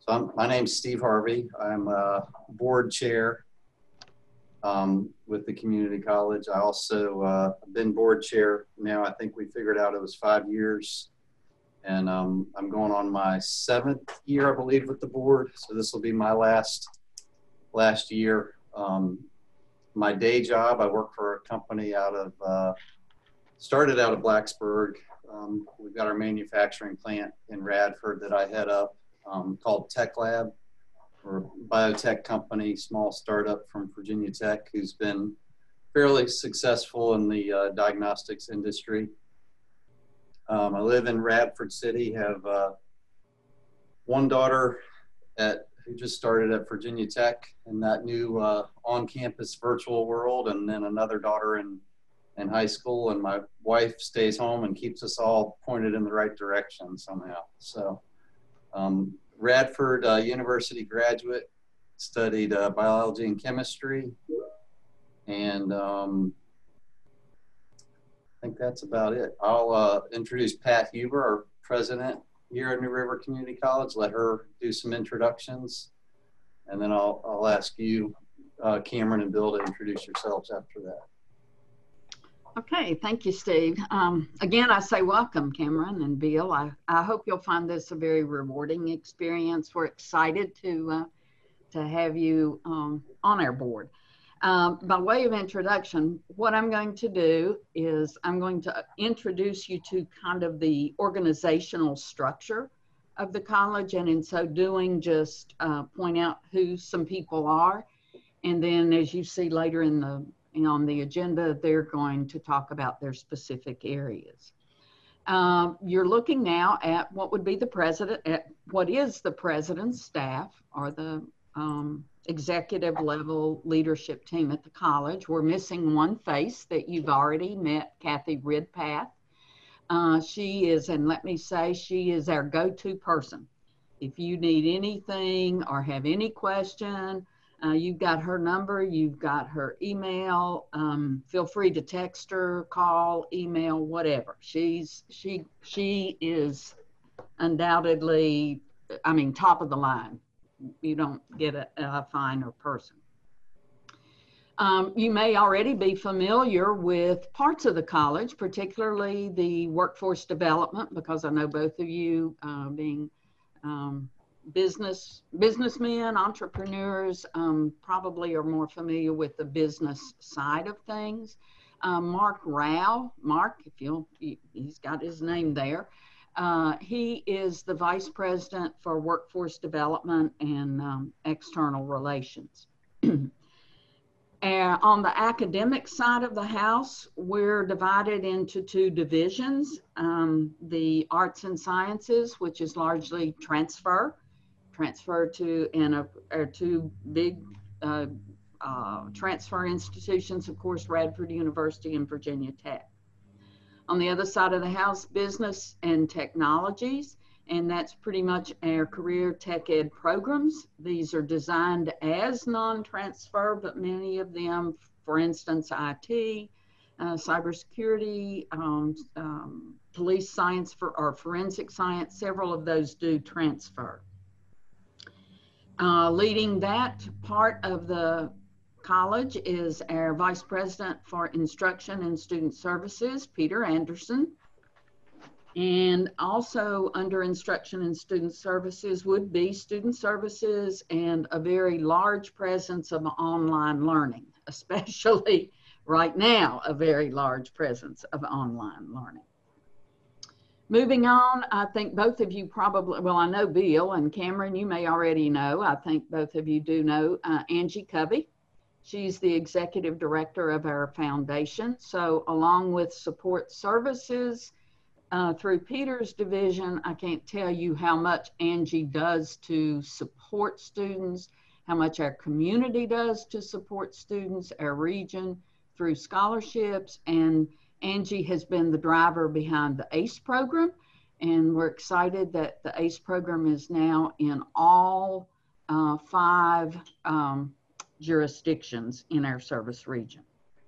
My name's Steve Harvey. I'm a board chair with the community college. I also have been board chair now. I think we figured out it was 5 years. And I'm going on my 7th year, I believe, with the board. So this will be my last year. My day job, I work for a company started out of Blacksburg. We've got our manufacturing plant in Radford that I head up called Tech Lab. We're a biotech company, small startup from Virginia Tech who's been fairly successful in the diagnostics industry. I live in Radford City, have one daughter who just started at Virginia Tech in that new on-campus virtual world, and then another daughter in high school, and my wife stays home and keeps us all pointed in the right direction somehow. So Radford University graduate, studied biology and chemistry, and I think that's about it. I'll introduce Pat Huber, our president here at New River Community College, let her do some introductions, and then I'll ask you, Cameron and Bill, to introduce yourselves after that. Okay, thank you, Steve. Again, I say welcome, Cameron and Bill. I hope you'll find this a very rewarding experience. We're excited to have you on our board. By way of introduction, what I'm going to do is I'm going to introduce you to kind of the organizational structure of the college, and in so doing, just point out who some people are. And then, as you see later on the agenda, they're going to talk about their specific areas. You're looking now at what would be what is the president's staff, or the executive level leadership team at the college. We're missing one face that you've already met, Kathy Ridpath. She is, and let me say, she is our go-to person. If you need anything or have any question, you've got her number, you've got her email. Feel free to text her, call, email, whatever. She is undoubtedly, I mean, top of the line. You don't get a finer person. You may already be familiar with parts of the college, particularly the workforce development, because I know both of you being businessmen, entrepreneurs, probably are more familiar with the business side of things. Mark Rao, he's got his name there. He is the Vice President for Workforce Development and External Relations. On the academic side of the house, we're divided into two divisions. The Arts and Sciences, which is largely transfer to, and our two big transfer institutions, of course, Radford University and Virginia Tech. On the other side of the house, Business and Technologies, and that's pretty much our career tech ed programs. These are designed as non-transfer, but many of them, for instance, IT, cybersecurity, police science or forensic science, several of those do transfer. Leading that part of the college is our Vice President for Instruction and Student Services, Peter Anderson. And also under Instruction and Student Services would be Student Services and a very large presence of online learning, especially right now, a very large presence of online learning. Moving on, I think both of you probably, well, I know Bill and Cameron, you may already know, I think both of you do know Angie Covey. She's the executive director of our foundation. So along with support services through Peter's division, I can't tell you how much Angie does to support students, how much our community does to support students, our region through scholarships, and Angie has been the driver behind the ACE program, and we're excited that the ACE program is now in all 5 jurisdictions in our service region.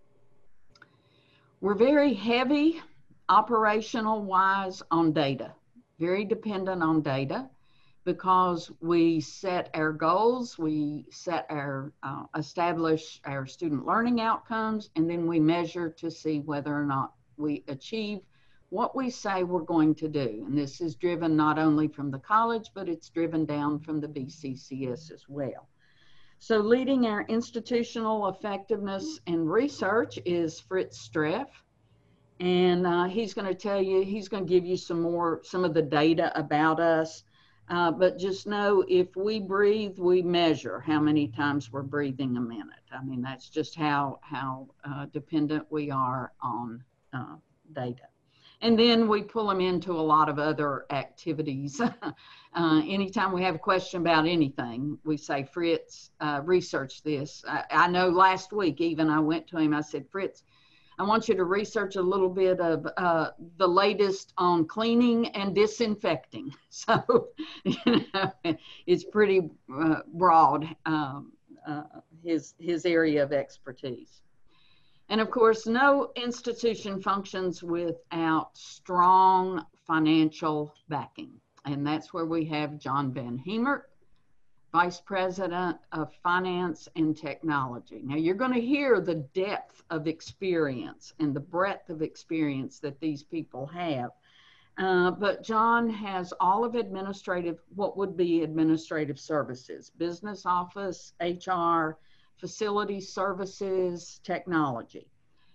We're very heavy operational wise on data, very dependent on data, because we set our goals, we set our, establish our student learning outcomes, and then we measure to see whether or not we achieve what we say we're going to do. And this is driven not only from the college, but it's driven down from the BCCS as well. So leading our institutional effectiveness and research is Fritz Streff. And he's going to tell you, he's going to give you some of the data about us. But just know, if we breathe, we measure how many times we're breathing a minute. I mean, that's just how dependent we are on data. And then we pull them into a lot of other activities. Anytime we have a question about anything, we say, Fritz, research this. I know last week even I went to him, I said, Fritz, I want you to research a little bit of the latest on cleaning and disinfecting. So, you know, it's pretty broad, his area of expertise. And of course, no institution functions without strong financial backing. And that's where we have John Van Hemert, Vice President of Finance and Technology. Now, you're going to hear the depth of experience and the breadth of experience that these people have. But John has all of what would be administrative services, business office, HR, facility services, technology.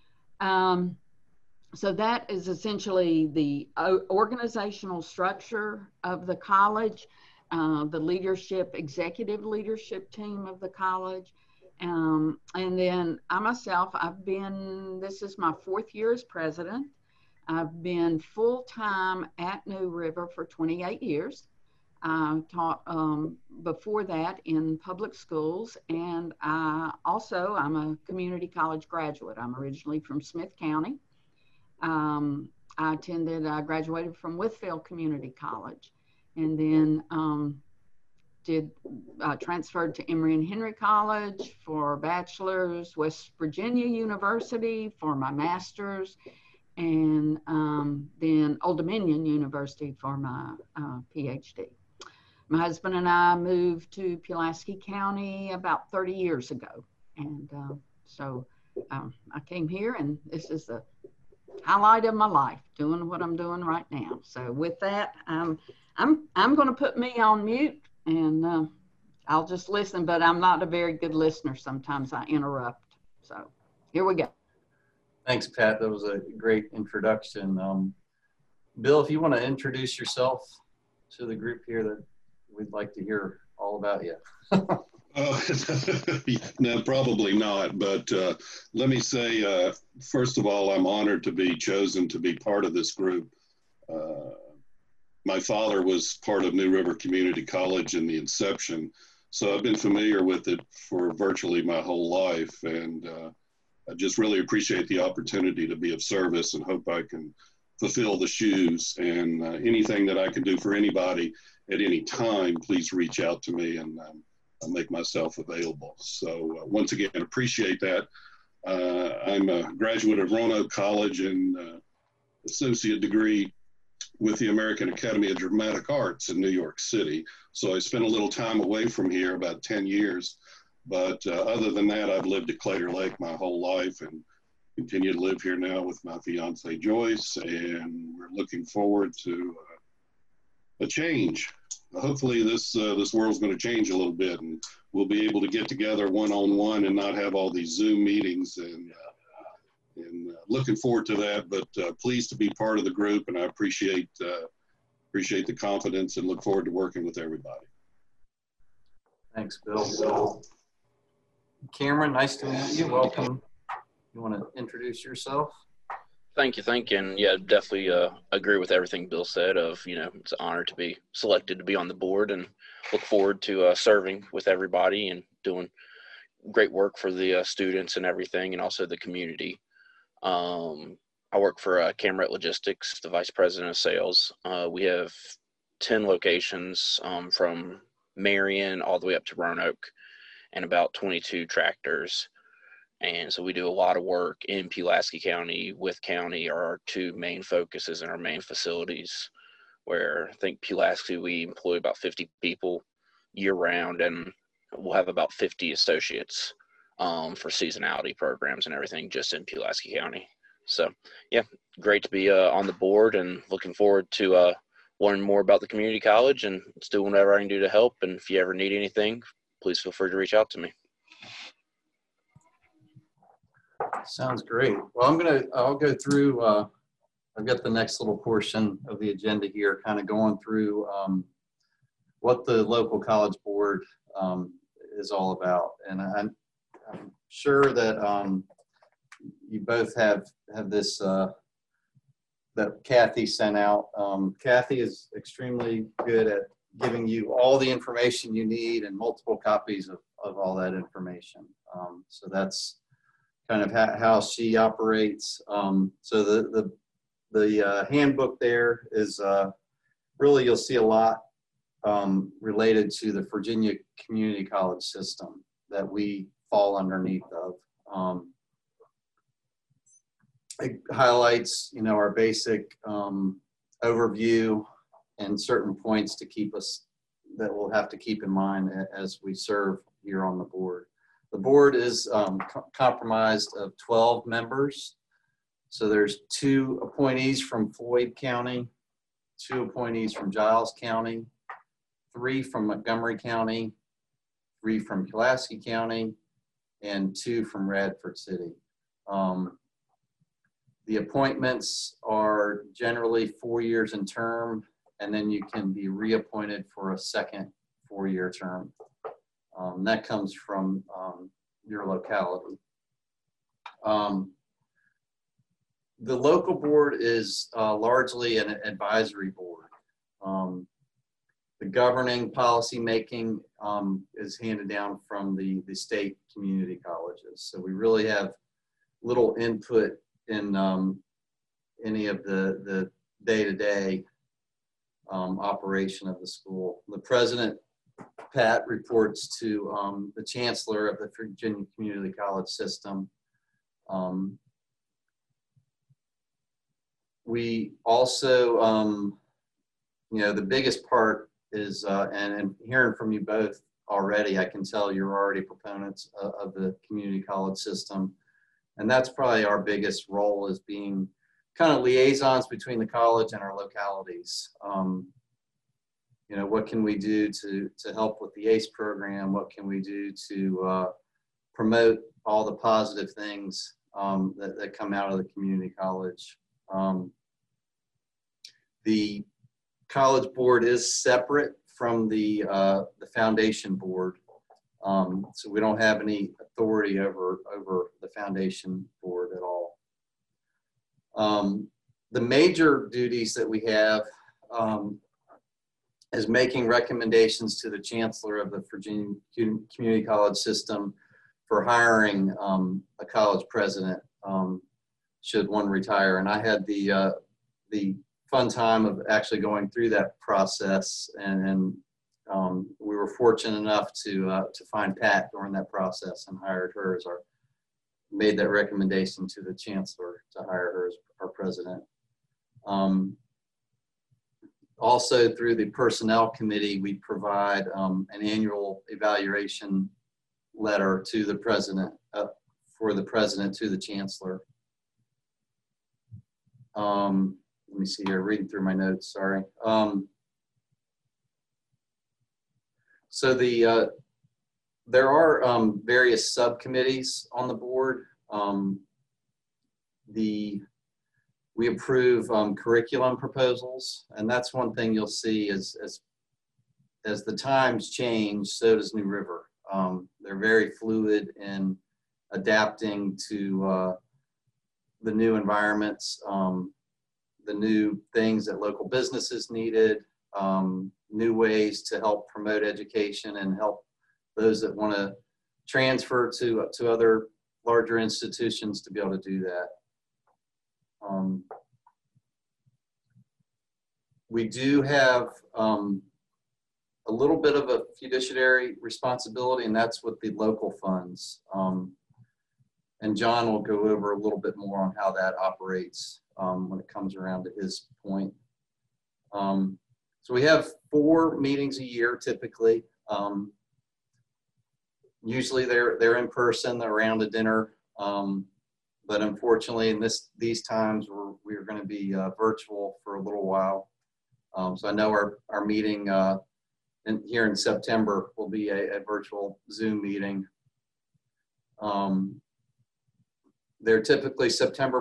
So that is essentially the organizational structure of the college. The executive leadership team of the college. And then I myself, this is my 4th year as president. I've been full-time at New River for 28 years. I taught before that in public schools, and I'm a community college graduate. I'm originally from Smith County. I graduated from Whitfield Community College. And then transferred to Emory and Henry College for bachelor's, West Virginia University for my master's, and then Old Dominion University for my PhD. My husband and I moved to Pulaski County about 30 years ago. And so I came here, and this is the highlight of my life, doing what I'm doing right now. So with that, I'm going to put me on mute, and I'll just listen, but I'm not a very good listener. Sometimes I interrupt. So here we go. Thanks, Pat. That was a great introduction. Bill, if you want to introduce yourself to the group here, that we'd like to hear all about you. No, probably not. But let me say, first of all, I'm honored to be chosen to be part of this group. My father was part of New River Community College in the inception, so I've been familiar with it for virtually my whole life, and I just really appreciate the opportunity to be of service and hope I can fulfill the shoes. And anything that I can do for anybody at any time, please reach out to me, and I'll make myself available. So once again, appreciate that. I'm a graduate of Roanoke College and associate degree with the American Academy of Dramatic Arts in New York City. So I spent a little time away from here, about 10 years. But other than that, I've lived at Claytor Lake my whole life and continue to live here now with my fiance Joyce. And we're looking forward to a change. Hopefully this world's going to change a little bit, and we'll be able to get together one-on-one and not have all these Zoom meetings, and looking forward to that. But pleased to be part of the group, and I appreciate the confidence and look forward to working with everybody. Thanks, Bill. Cameron, nice to meet you. Welcome. You want to introduce yourself? Thank you. And yeah, definitely agree with everything Bill said it's an honor to be selected to be on the board, and look forward to serving with everybody and doing great work for the students and everything, and also the community. I work for Camret Logistics, the vice president of sales. We have 10 locations from Marion all the way up to Roanoke, and about 22 tractors. And so we do a lot of work in Pulaski County. With county are our two main focuses and our main facilities. where I think Pulaski, we employ about 50 people year round, and we'll have about 50 associates for seasonality programs and everything just in Pulaski County. So yeah, great to be on the board, and looking forward to learning more about the community college, and let's do whatever I can do to help. And if you ever need anything, please feel free to reach out to me. Sounds great. Well, I'll go through, I've got the next little portion of the agenda here, kind of going through what the local college board is all about. And I'm sure that you both have this, that Kathy sent out. Kathy is extremely good at giving you all the information you need and multiple copies of all that information. So that's kind of how she operates. So the handbook there is really, you'll see a lot related to the Virginia Community College system that we fall underneath of. It highlights, our basic overview and certain points to keep us, that we'll have to keep in mind as we serve here on the board. The board is comprised of 12 members. So there's 2 appointees from Floyd County, 2 appointees from Giles County, 3 from Montgomery County, 3 from Pulaski County, and 2 from Radford City. The appointments are generally 4 years in term, and then you can be reappointed for a second 4-year term. That comes from your locality. The local board is largely an advisory board. The governing policy making is handed down from the state community colleges. So we really have little input in any of the day-to-day operation of the school. The president, Pat, reports to the chancellor of the Virginia Community College system. We also, the biggest part is, and hearing from you both already, I can tell you're already proponents of the community college system. And that's probably our biggest role, is being kind of liaisons between the college and our localities. What can we do to help with the ACE program? What can we do to promote all the positive things that come out of the community college? The college board is separate from the foundation board. So we don't have any authority over the foundation board at all. The major duties that we have is making recommendations to the chancellor of the Virginia Community College system for hiring a college president should one retire. And I had the fun time of actually going through that process, and we were fortunate enough to find Pat during that process and hired her as made that recommendation to the chancellor to hire her as our president. Also, through the personnel committee, we provide an annual evaluation letter to the president, for the president to the chancellor. Let me see here, reading through my notes, sorry. So there are various subcommittees on the board. We approve curriculum proposals, and that's one thing you'll see as the times change, so does New River. They're very fluid in adapting to the new environments, the new things that local businesses needed, new ways to help promote education and help those that want to transfer to other larger institutions to be able to do that. We do have a little bit of a fiduciary responsibility, and that's with the local funds. And John will go over a little bit more on how that operates when it comes around to his point. So we have 4 meetings a year typically. Usually they're in person, they're around a dinner. But unfortunately, in these times, we're going to be virtual for a little while. So I know our meeting here in September will be a virtual Zoom meeting. They're typically September,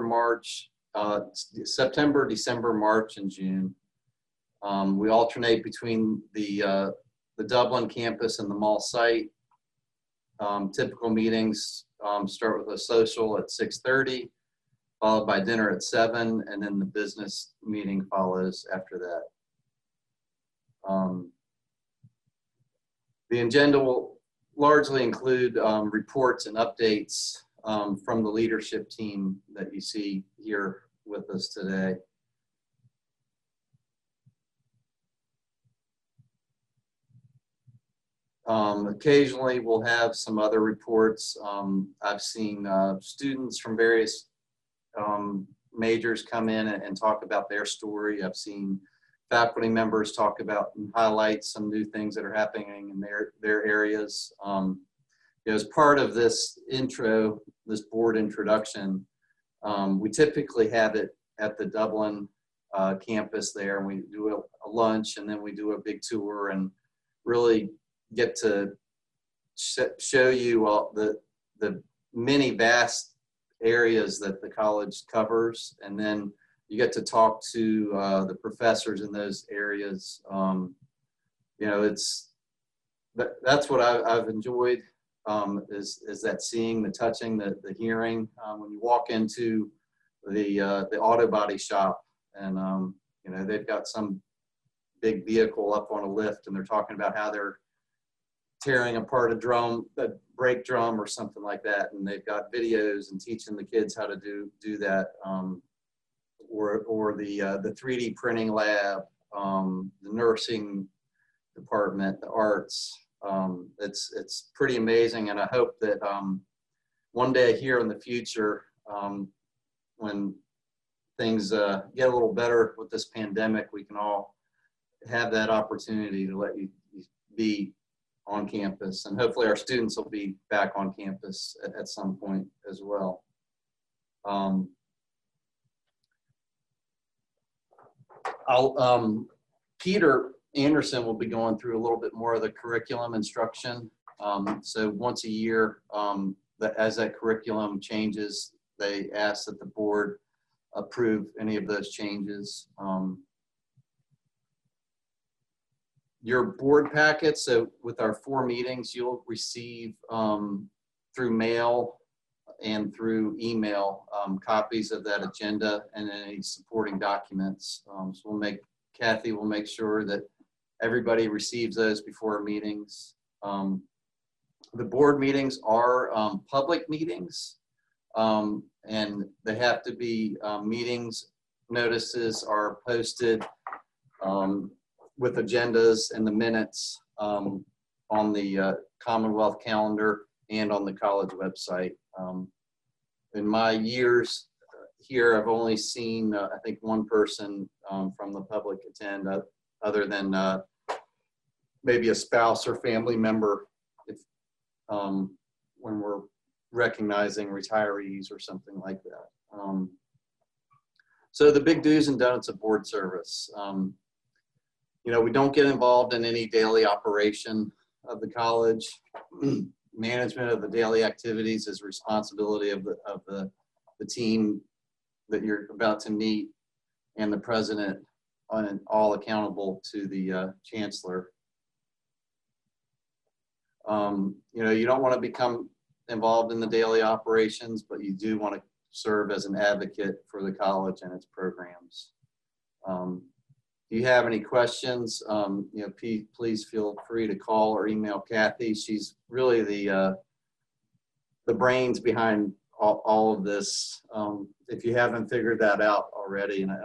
December, March, and June. We alternate between the Dublin campus and the mall site. Typical meetings start with a social at 6:30, followed by dinner at 7, and then the business meeting follows after that. The agenda will largely include reports and updates from the leadership team that you see here with us today. Occasionally we'll have some other reports. I've seen students from various majors come in and talk about their story. I've seen faculty members talk about and highlight some new things that are happening in their areas. As part of this board introduction, we typically have it at the Dublin campus there, and we do a lunch, and then we do a big tour and really get to show you all the many vast areas that the college covers, and then you get to talk to the professors in those areas. That's what I've enjoyed, is that seeing, the touching, the hearing. When you walk into the auto body shop, and they've got some big vehicle up on a lift, and they're talking about how they're tearing apart a brake drum or something like that, and they've got videos and teaching the kids how to do that. Or the 3D printing lab, the nursing department, the arts. It's pretty amazing, and I hope that one day here in the future, when things get a little better with this pandemic, we can all have that opportunity to let you be on campus, and hopefully our students will be back on campus at some point as well. Peter Anderson will be going through a little bit more of the curriculum instruction. So once a year, as that curriculum changes, they ask that the board approve any of those changes. Your board packet, so with our 4 meetings, you'll receive through mail and through email copies of that agenda and any supporting documents. So Kathy will make sure that everybody receives those before our meetings. The board meetings are public meetings, and they have to be meetings. Notices are posted with agendas and the minutes on the Commonwealth calendar and on the college website. In my years here, I've only seen, I think, 1 person from the public attend, other than maybe a spouse or family member, if when we're recognizing retirees or something like that. So the big do's and don'ts of board service. We don't get involved in any daily operation of the college. Management of the daily activities is responsibility of the team that you're about to meet, and the president, and all accountable to the chancellor. You don't want to become involved in the daily operations, but you do want to serve as an advocate for the college and its programs. If you have any questions, please feel free to call or email Kathy. She's really the brains behind all of this. If you haven't figured that out already, and I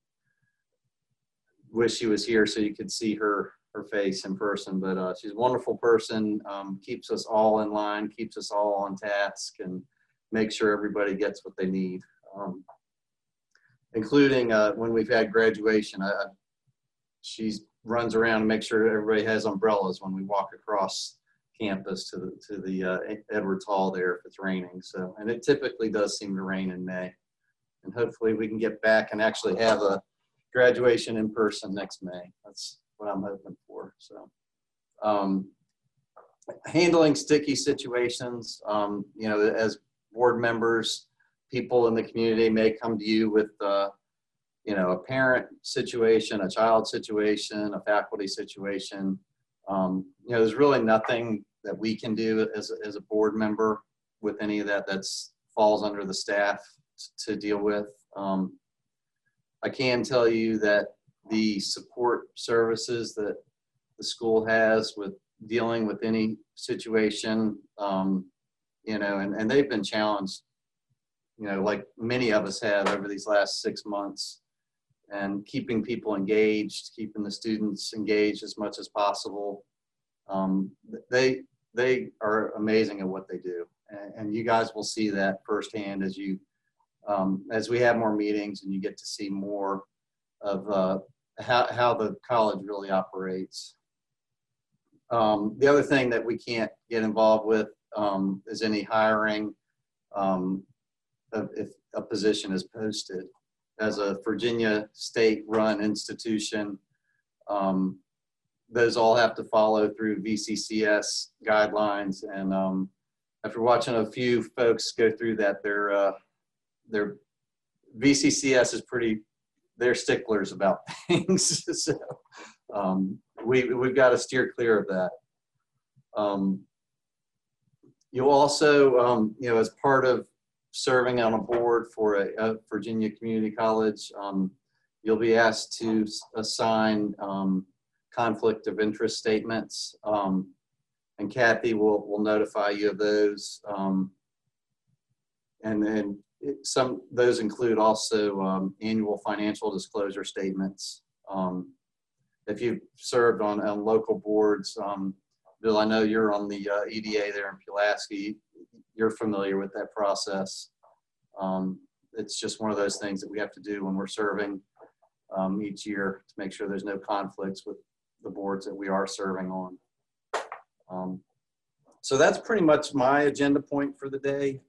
wish she was here so you could see her face in person, but she's a wonderful person, keeps us all in line, keeps us all on task, and makes sure everybody gets what they need, including when we've had graduation. she runs around and makes sure everybody has umbrellas when we walk across campus to the Edwards Hall there if it's raining. So, and it typically does seem to rain in May. And hopefully we can get back and actually have a graduation in person next May. That's what I'm hoping for. So, handling sticky situations, you know, as board members, people in the community may come to you with, you know, a parent situation, a child situation, a faculty situation. You know, there's really nothing that we can do as a board member with any of that falls under the staff to deal with. I can tell you that the support services that the school has with dealing with any situation, you know, and they've been challenged, you know, like many of us have over these last 6 months, and keeping people engaged, keeping the students engaged as much as possible. They are amazing at what they do. And you guys will see that firsthand as we have more meetings and you get to see more of how the college really operates. The other thing that we can't get involved with is any hiring if a position is posted. As a Virginia state-run institution, those all have to follow through VCCS guidelines. And after watching a few folks go through that, their VCCS is they're sticklers about things. So we've got to steer clear of that. You also, you know, as part of serving on a board for a Virginia Community College, you'll be asked to assign conflict of interest statements, and Kathy will notify you of those. And then those include also annual financial disclosure statements. If you've served on local boards, Bill, I know you're on the EDA there in Pulaski. You're familiar with that process. It's just one of those things that we have to do when we're serving each year to make sure there's no conflicts with the boards that we are serving on. So that's pretty much my agenda point for the day.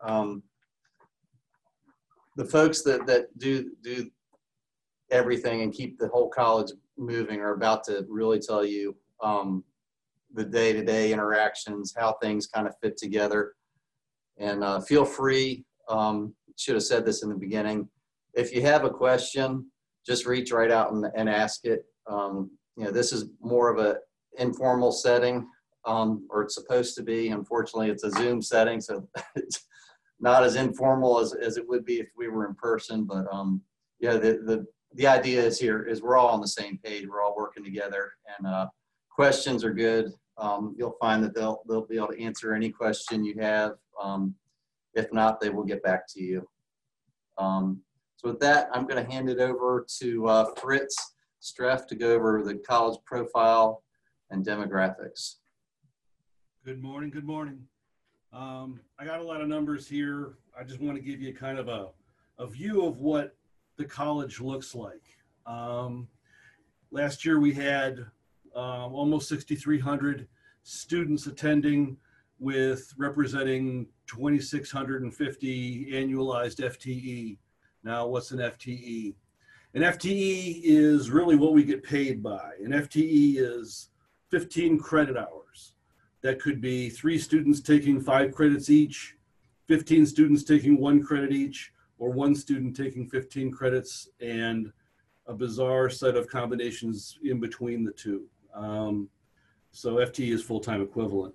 The folks that do everything and keep the whole college moving are about to really tell you the day-to-day interactions, how things kind of fit together. And feel free, should have said this in the beginning, if you have a question, just reach right out and ask it. You know, this is more of an informal setting, or it's supposed to be. Unfortunately, it's a Zoom setting, so it's not as informal as it would be if we were in person. But yeah, the idea is we're all on the same page. We're all working together, and questions are good. You'll find that they'll be able to answer any question you have. If not, they will get back to you. So with that, I'm going to hand it over to Fritz Streff to go over the college profile and demographics. Good morning. Good morning. I got a lot of numbers here. I just want to give you kind of a view of what the college looks like. Last year we had almost 6,300 students attending, with representing 2,650 annualized FTE. Now, what's an FTE? An FTE is really what we get paid by. An FTE is 15 credit hours. That could be 3 students taking 5 credits each, 15 students taking 1 credit each, or 1 student taking 15 credits, and a bizarre set of combinations in between the two. So FTE is full-time equivalent.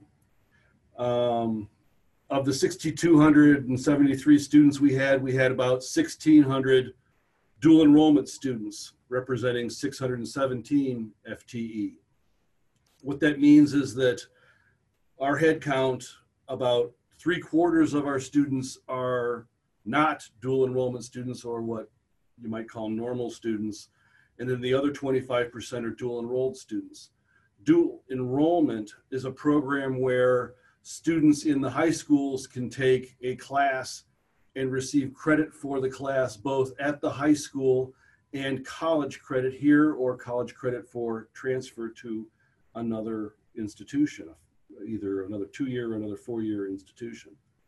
Of the 6,273 students we had about 1,600 dual enrollment students, representing 617 FTE. What that means is that our head count, about 3/4 of our students are not dual enrollment students, or what you might call normal students. And then the other 25% are dual enrolled students. Dual enrollment is a program where students in the high schools can take a class and receive credit for the class both at the high school and college credit here or college credit for transfer to another institution, either another 2-year or another 4-year institution.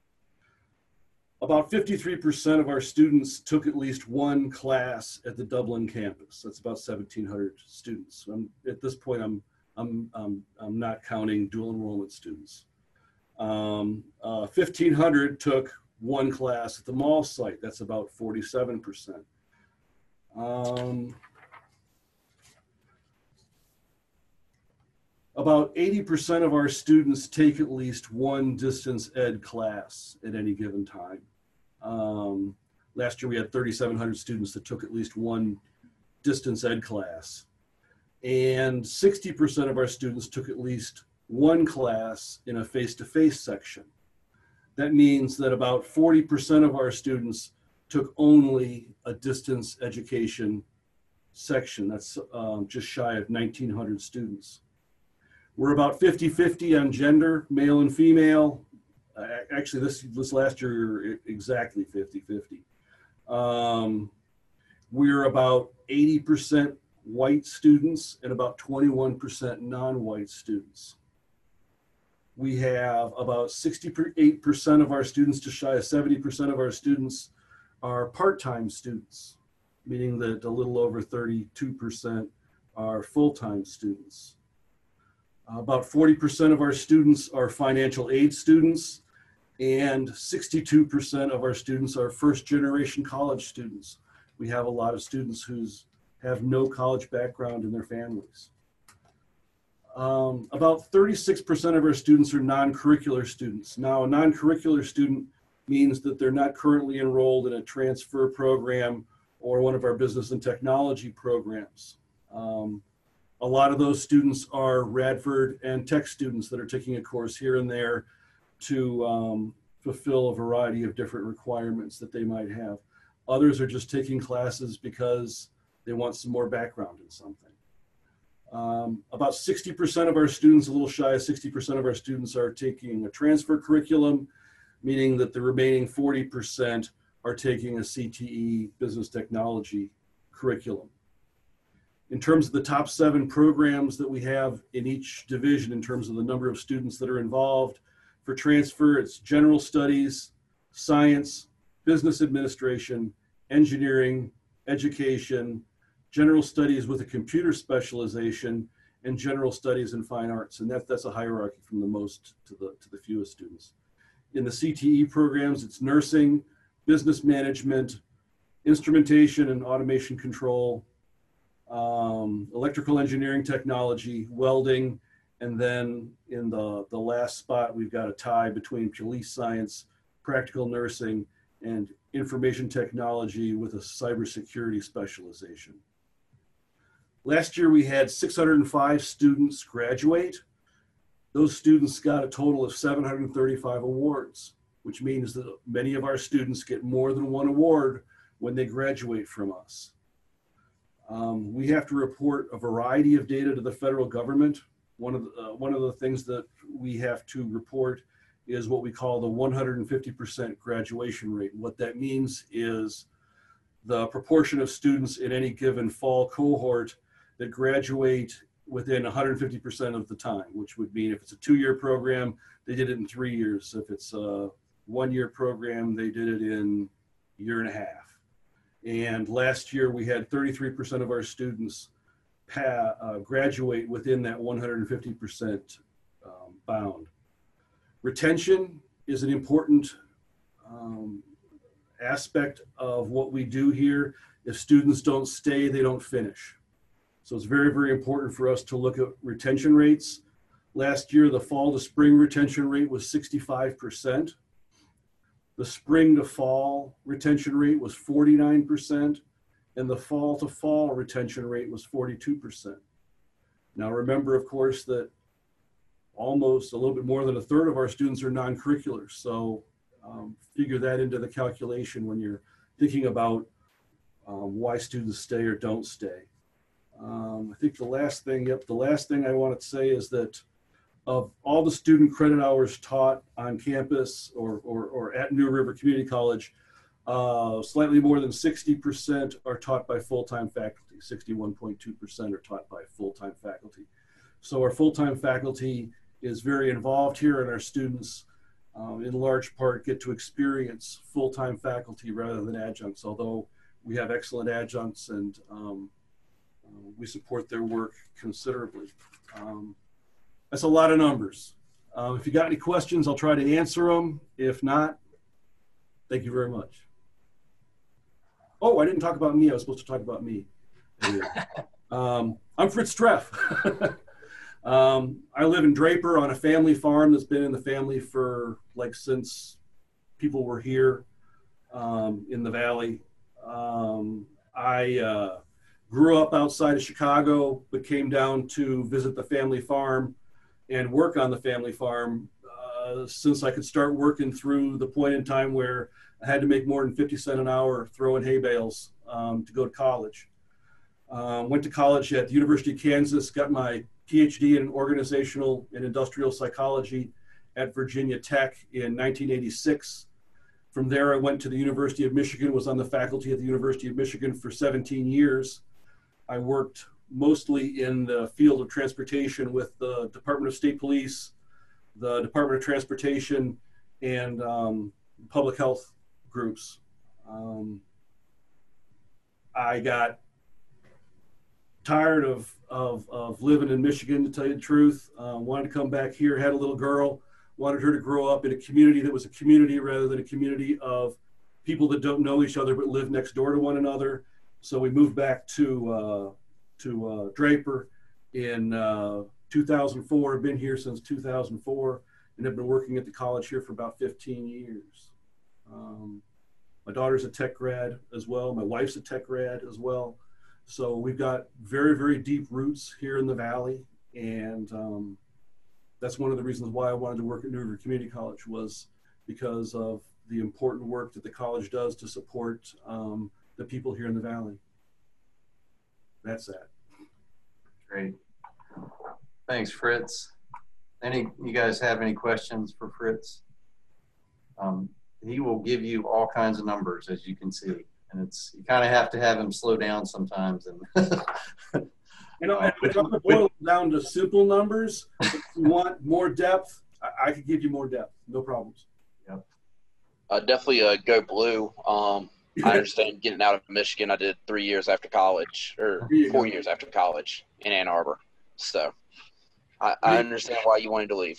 About 53% of our students took at least one class at the Dublin campus. That's about 1,700 students. At this point, I'm not counting dual enrollment students. 1,500 took one class at the mall site. That's about 47%. About 80% of our students take at least one distance ed class at any given time. Last year we had 3,700 students that took at least one distance ed class. And 60% of our students took at least one class in a face-to-face section. That means that about 40% of our students took only a distance education section. That's just shy of 1,900 students. We're about 50-50 on gender, male and female. Actually, this last year, exactly 50-50. We're about 80% white students and about 21% non-white students. We have about 68% of our students, just shy of 70% of our students are part-time students, meaning that a little over 32% are full-time students. About 40% of our students are financial aid students, and 62% of our students are first-generation college students. We have a lot of students who have no college background in their families. About 36% of our students are non-curricular students. Now, a non-curricular student means that they're not currently enrolled in a transfer program or one of our business and technology programs. A lot of those students are Radford and Tech students that are taking a course here and there to fulfill a variety of different requirements that they might have. Others are just taking classes because they want some more background in something. About 60% of our students, a little shy of 60% of our students are taking a transfer curriculum, meaning that the remaining 40% are taking a CTE business technology curriculum. In terms of the top 7 programs that we have in each division, in terms of the number of students that are involved, for transfer, it's general studies, science, business administration, engineering, education, general studies with a computer specialization, and general studies in fine arts. And that's a hierarchy from the most to the fewest students. In the CTE programs, it's nursing, business management, instrumentation and automation control, electrical engineering technology, welding, and then in the last spot, we've got a tie between police science, practical nursing, and information technology with a cybersecurity specialization. Last year, we had 605 students graduate. Those students got a total of 735 awards, which means that many of our students get more than one award when they graduate from us. We have to report a variety of data to the federal government. One of the things that we have to report is what we call the 150% graduation rate. What that means is the proportion of students in any given fall cohort that graduate within 150% of the time, which would mean if it's a 2-year program, they did it in 3 years. If it's a 1-year program, they did it in a year and a half. And last year we had 33% of our students graduate within that 150% bound. Retention is an important aspect of what we do here. If students don't stay, they don't finish. So it's very, very important for us to look at retention rates. Last year, the fall to spring retention rate was 65%. The spring to fall retention rate was 49%, and the fall to fall retention rate was 42%. Now remember, of course, that almost a little bit more than a third of our students are non-curricular. So figure that into the calculation when you're thinking about why students stay or don't stay. I think the last thing I want to say is that of all the student credit hours taught on campus or at New River Community College, Slightly more than 60% are taught by full-time faculty. 61.2% are taught by full-time faculty. So our full-time faculty is very involved here, and our students in large part get to experience full-time faculty rather than adjuncts, although we have excellent adjuncts and we support their work considerably. That's a lot of numbers. If you got any questions, I'll try to answer them. If not, thank you very much. Oh, I didn't talk about me. I was supposed to talk about me. I'm Fritz Streff. I live in Draper on a family farm that's been in the family for since people were here in the valley. I grew up outside of Chicago, but came down to visit the family farm and work on the family farm since I could start working through the point in time where I had to make more than 50 cents an hour throwing hay bales to go to college. Went to college at the University of Kansas, got my PhD in organizational and industrial psychology at Virginia Tech in 1986. From there, I went to the University of Michigan, was on the faculty at the University of Michigan for 17 years. I worked mostly in the field of transportation with the Department of State Police, the Department of Transportation, and public health groups. I got tired of living in Michigan, to tell you the truth. Wanted to come back here, had a little girl, wanted her to grow up in a community that was a community rather than a community of people that don't know each other but live next door to one another. So we moved back to Draper in 2004. I've been here since 2004 and have been working at the college here for about 15 years. My daughter's a tech grad as well. My wife's a tech grad as well. So we've got very, very deep roots here in the Valley. And that's one of the reasons why I wanted to work at New River Community College, was because of the important work that the college does to support the people here in the Valley. That's that. Great. Thanks, Fritz. You guys have any questions for Fritz? He will give you all kinds of numbers, as you can see, and you kind of have to have him slow down sometimes. And if I'm going to boil it down to simple numbers, if you want more depth, I could give you more depth, no problems. Yep. Definitely go blue. I understand getting out of Michigan, I did 3 years after college, or 4 years after college in Ann Arbor. So I understand why you wanted to leave.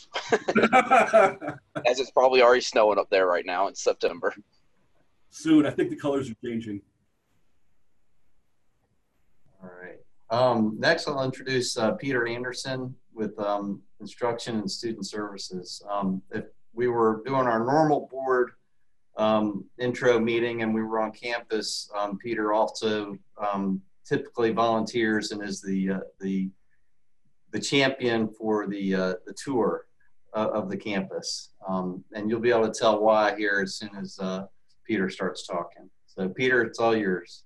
As it's probably already snowing up there right now in September. Soon. I think the colors are changing. All right. Next, I'll introduce Peter Anderson with Instruction and Student Services. If we were doing our normal board intro meeting and we were on campus, Peter also typically volunteers and is the champion for the tour of the campus. And you'll be able to tell why here as soon as Peter starts talking. So Peter, it's all yours.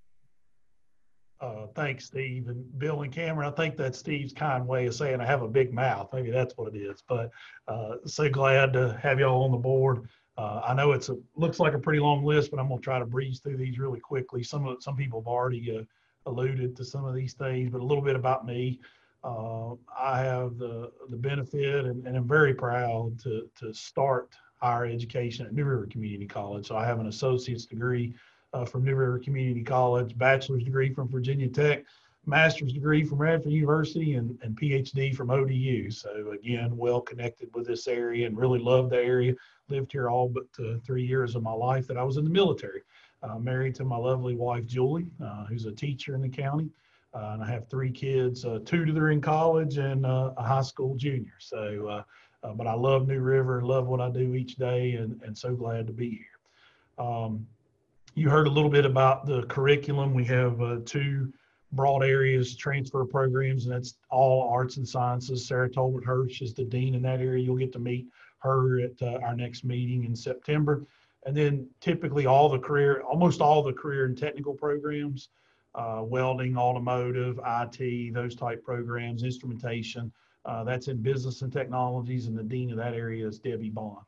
Thanks, Steve. And Bill and Cameron, I think that's Steve's kind way of saying I have a big mouth. Maybe that's what it is. But so glad to have y'all on the board. I know looks like a pretty long list, but I'm going to try to breeze through these really quickly. Some people have already alluded to some of these things, but a little bit about me. I have the benefit and I'm very proud to start higher education at New River Community College. So I have an associate's degree from New River Community College, bachelor's degree from Virginia Tech, master's degree from Radford University, and PhD from ODU. So again, well connected with this area and really love the area. Lived here all but 3 years of my life that I was in the military. Married to my lovely wife, Julie, who's a teacher in the county. And I have 3 kids, 2 that are in college and a high school junior. So, but I love New River, love what I do each day, and so glad to be here. You heard a little bit about the curriculum. We have 2 broad areas, transfer programs, and that's all arts and sciences. Sarah Tolbert Hirsch is the dean in that area. You'll get to meet her at our next meeting in September. And then typically almost all the career and technical programs, welding, automotive, IT, those type programs, instrumentation. That's in business and technologies, and the dean of that area is Debbie Bond.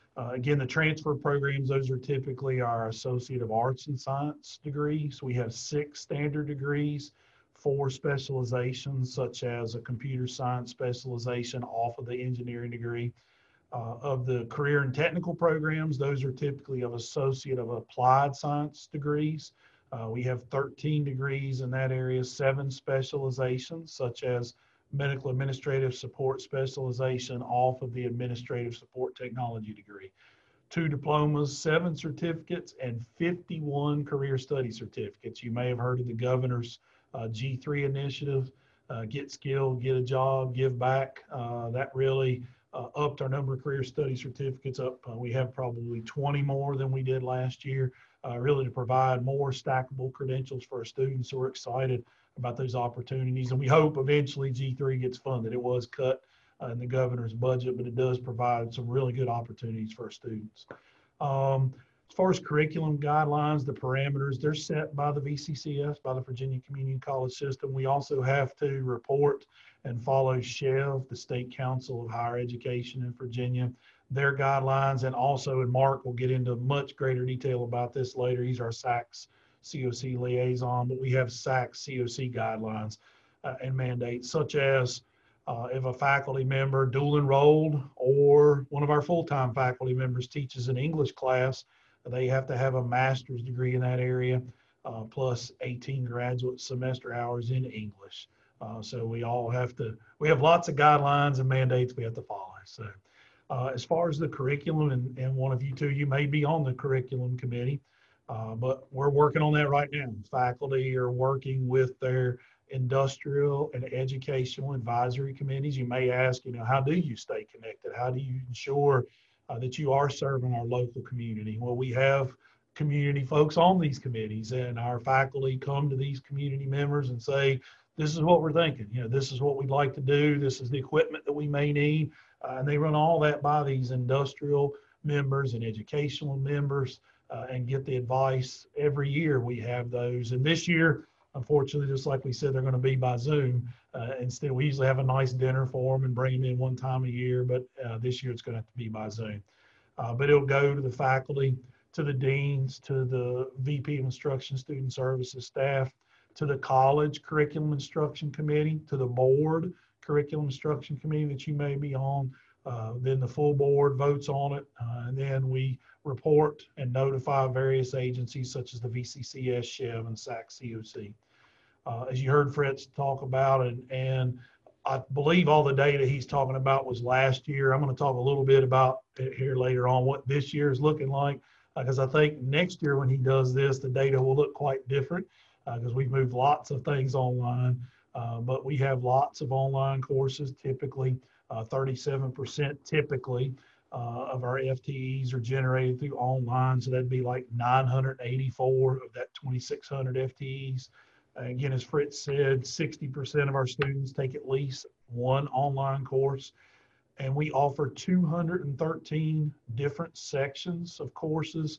Again, the transfer programs, those are typically our Associate of Arts and Science degrees. We have 6 standard degrees, 4 specializations, such as a computer science specialization off of the engineering degree. Of the career and technical programs, those are typically of Associate of Applied Science degrees. We have 13 degrees in that area, 7 specializations, such as medical administrative support specialization off of the administrative support technology degree. 2 diplomas, 7 certificates, and 51 career study certificates. You may have heard of the governor's G3 initiative, get skilled, get a job, give back. That really upped our number of career study certificates up. We have probably 20 more than we did last year, really to provide more stackable credentials for our students. So we're excited about those opportunities, and we hope eventually G3 gets funded. It was cut in the governor's budget, but it does provide some really good opportunities for our students. As far as curriculum guidelines, the parameters, they're set by the VCCS, by the Virginia Community College System. We also have to report and follow SCHEV, the State Council of Higher Education in Virginia, their guidelines, and also, and Mark will get into much greater detail about this later. He's our SACS COC liaison, but we have SACS COC guidelines and mandates, such as if a faculty member dual enrolled or one of our full-time faculty members teaches an English class, they have to have a master's degree in that area, plus 18 graduate semester hours in English. So we have lots of guidelines and mandates we have to follow. So as far as the curriculum, and one of you two, you may be on the curriculum committee, but we're working on that right now. Faculty are working with their industrial and educational advisory committees. You may ask, how do you stay connected? How do you ensure that you are serving our local community? Well, we have community folks on these committees, and our faculty come to these community members and say, this is what we're thinking. This is what we'd like to do. This is the equipment that we may need. And they run all that by these industrial members and educational members and get the advice. Every year we have those. And this year, unfortunately, just like we said, they're going to be by Zoom. Instead, we usually have a nice dinner for them and bring them in one time a year, but this year it's going to have to be by Zoom. But it'll go to the faculty, to the deans, to the VP of Instruction, Student Services staff, to the college curriculum instruction committee, to the board curriculum instruction committee that you may be on. Then the full board votes on it, and then we report and notify various agencies such as the VCCS, SCHEV, and SACS COC. As you heard Fritz talk about, and I believe all the data he's talking about was last year. I'm going to talk a little bit about it here later on, what this year is looking like, because I think next year when he does this, the data will look quite different, because we've moved lots of things online, but we have lots of online courses. Typically 37% typically of our FTEs are generated through online, so that'd be like 984 of that 2,600 FTEs. Again, as Fritz said, 60% of our students take at least one online course, and we offer 213 different sections of courses.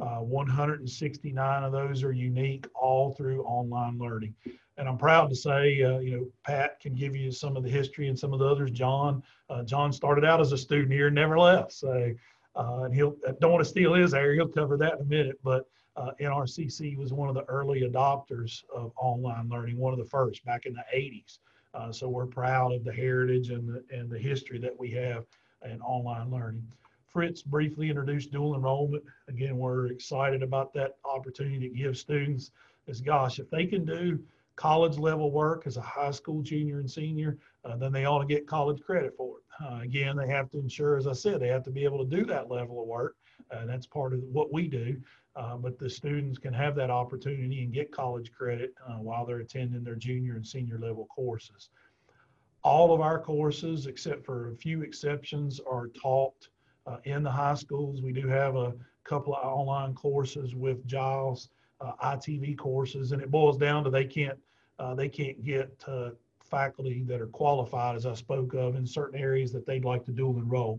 169 of those are unique, all through online learning. And I'm proud to say, Pat can give you some of the history, and some of the others. John started out as a student here and never left. So, and don't want to steal his area. He'll cover that in a minute. But NRCC was one of the early adopters of online learning, one of the first back in the 80s. So we're proud of the heritage and the history that we have in online learning. Fritz briefly introduced dual enrollment. Again, we're excited about that opportunity to give students this, gosh, if they can do college level work as a high school junior and senior, then they ought to get college credit for it. Again, they have to ensure, as I said, they have to be able to do that level of work. That's part of what we do. But the students can have that opportunity and get college credit while they're attending their junior and senior level courses. All of our courses, except for a few exceptions, are taught in the high schools. We do have a couple of online courses with Giles, ITV courses, and it boils down to they can't get faculty that are qualified, as I spoke of, in certain areas that they'd like to dual enroll.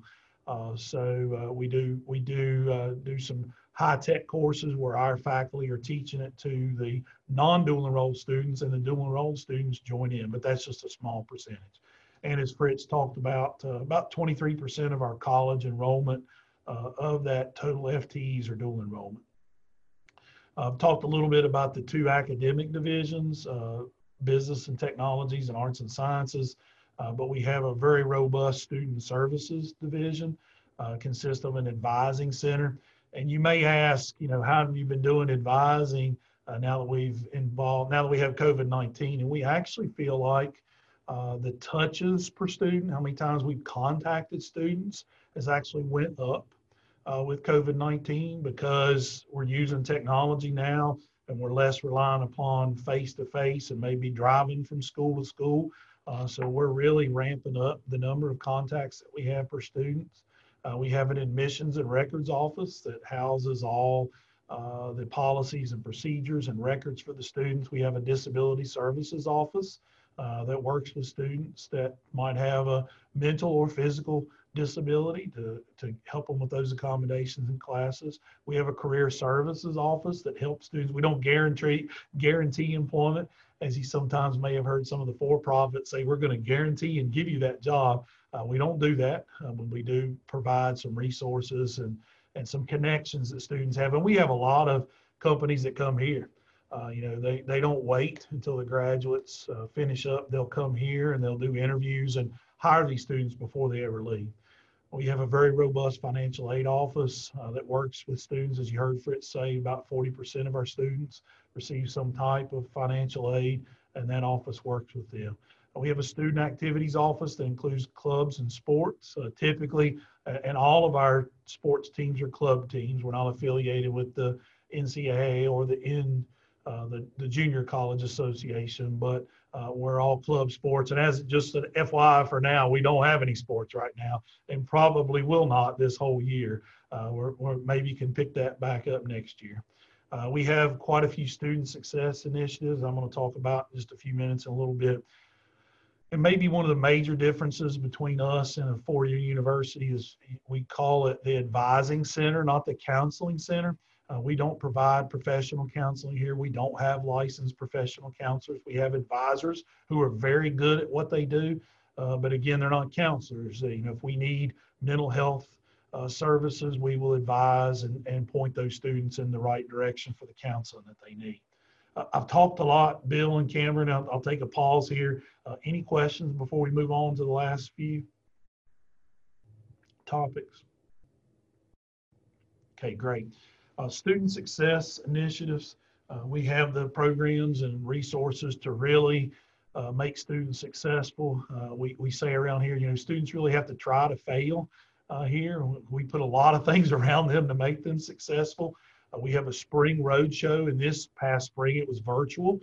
So we do some high-tech courses where our faculty are teaching it to the non-dual enrolled students, and the dual enrolled students join in, but that's just a small percentage. And as Fritz talked about 23% of our college enrollment of that total FTEs are dual enrollment. I've talked a little bit about the two academic divisions, business and technologies and arts and sciences, but we have a very robust student services division, consists of an advising center. And you may ask, you know, how have you been doing advising now that we have COVID-19? And we actually feel like the touches per student, how many times we've contacted students, has actually went up with COVID-19 because we're using technology now and we're less reliant upon face-to-face and maybe driving from school to school. So we're really ramping up the number of contacts that we have per student. We have an admissions and records office that houses all the policies and procedures and records for the students. We have a disability services office that works with students that might have a mental or physical disability to help them with those accommodations in classes. We have a career services office that helps students. We don't guarantee employment, as you sometimes may have heard some of the for-profits say, we're going to guarantee and give you that job. We don't do that, but we do provide some resources and some connections that students have. And we have a lot of companies that come here. You know, they don't wait until the graduates finish up. They'll come here and they'll do interviews and hire these students before they ever leave. We have a very robust financial aid office that works with students. As you heard Fritz say, about 40% of our students receive some type of financial aid, and that office works with them. We have a student activities office that includes clubs and sports. Typically, and all of our sports teams are club teams. We're not affiliated with the NCAA or the Junior College Association, but we're all club sports. And as just an FYI for now, we don't have any sports right now and probably will not this whole year. We're maybe can pick that back up next year. We have quite a few student success initiatives I'm going to talk about in just a few minutes in a little bit. And maybe one of the major differences between us and a four-year university is we call it the advising center, not the counseling center. We don't provide professional counseling here. We don't have licensed professional counselors. We have advisors who are very good at what they do, but again, they're not counselors. You know, if we need mental health services, we will advise and point those students in the right direction for the counseling that they need. I've talked a lot, Bill and Cameron. I'll take a pause here. Any questions before we move on to the last few topics? Okay, great. Student success initiatives. We have the programs and resources to really make students successful. We say around here, you know, students really have to try to fail here. We put a lot of things around them to make them successful. We have a spring roadshow, and this past spring it was virtual,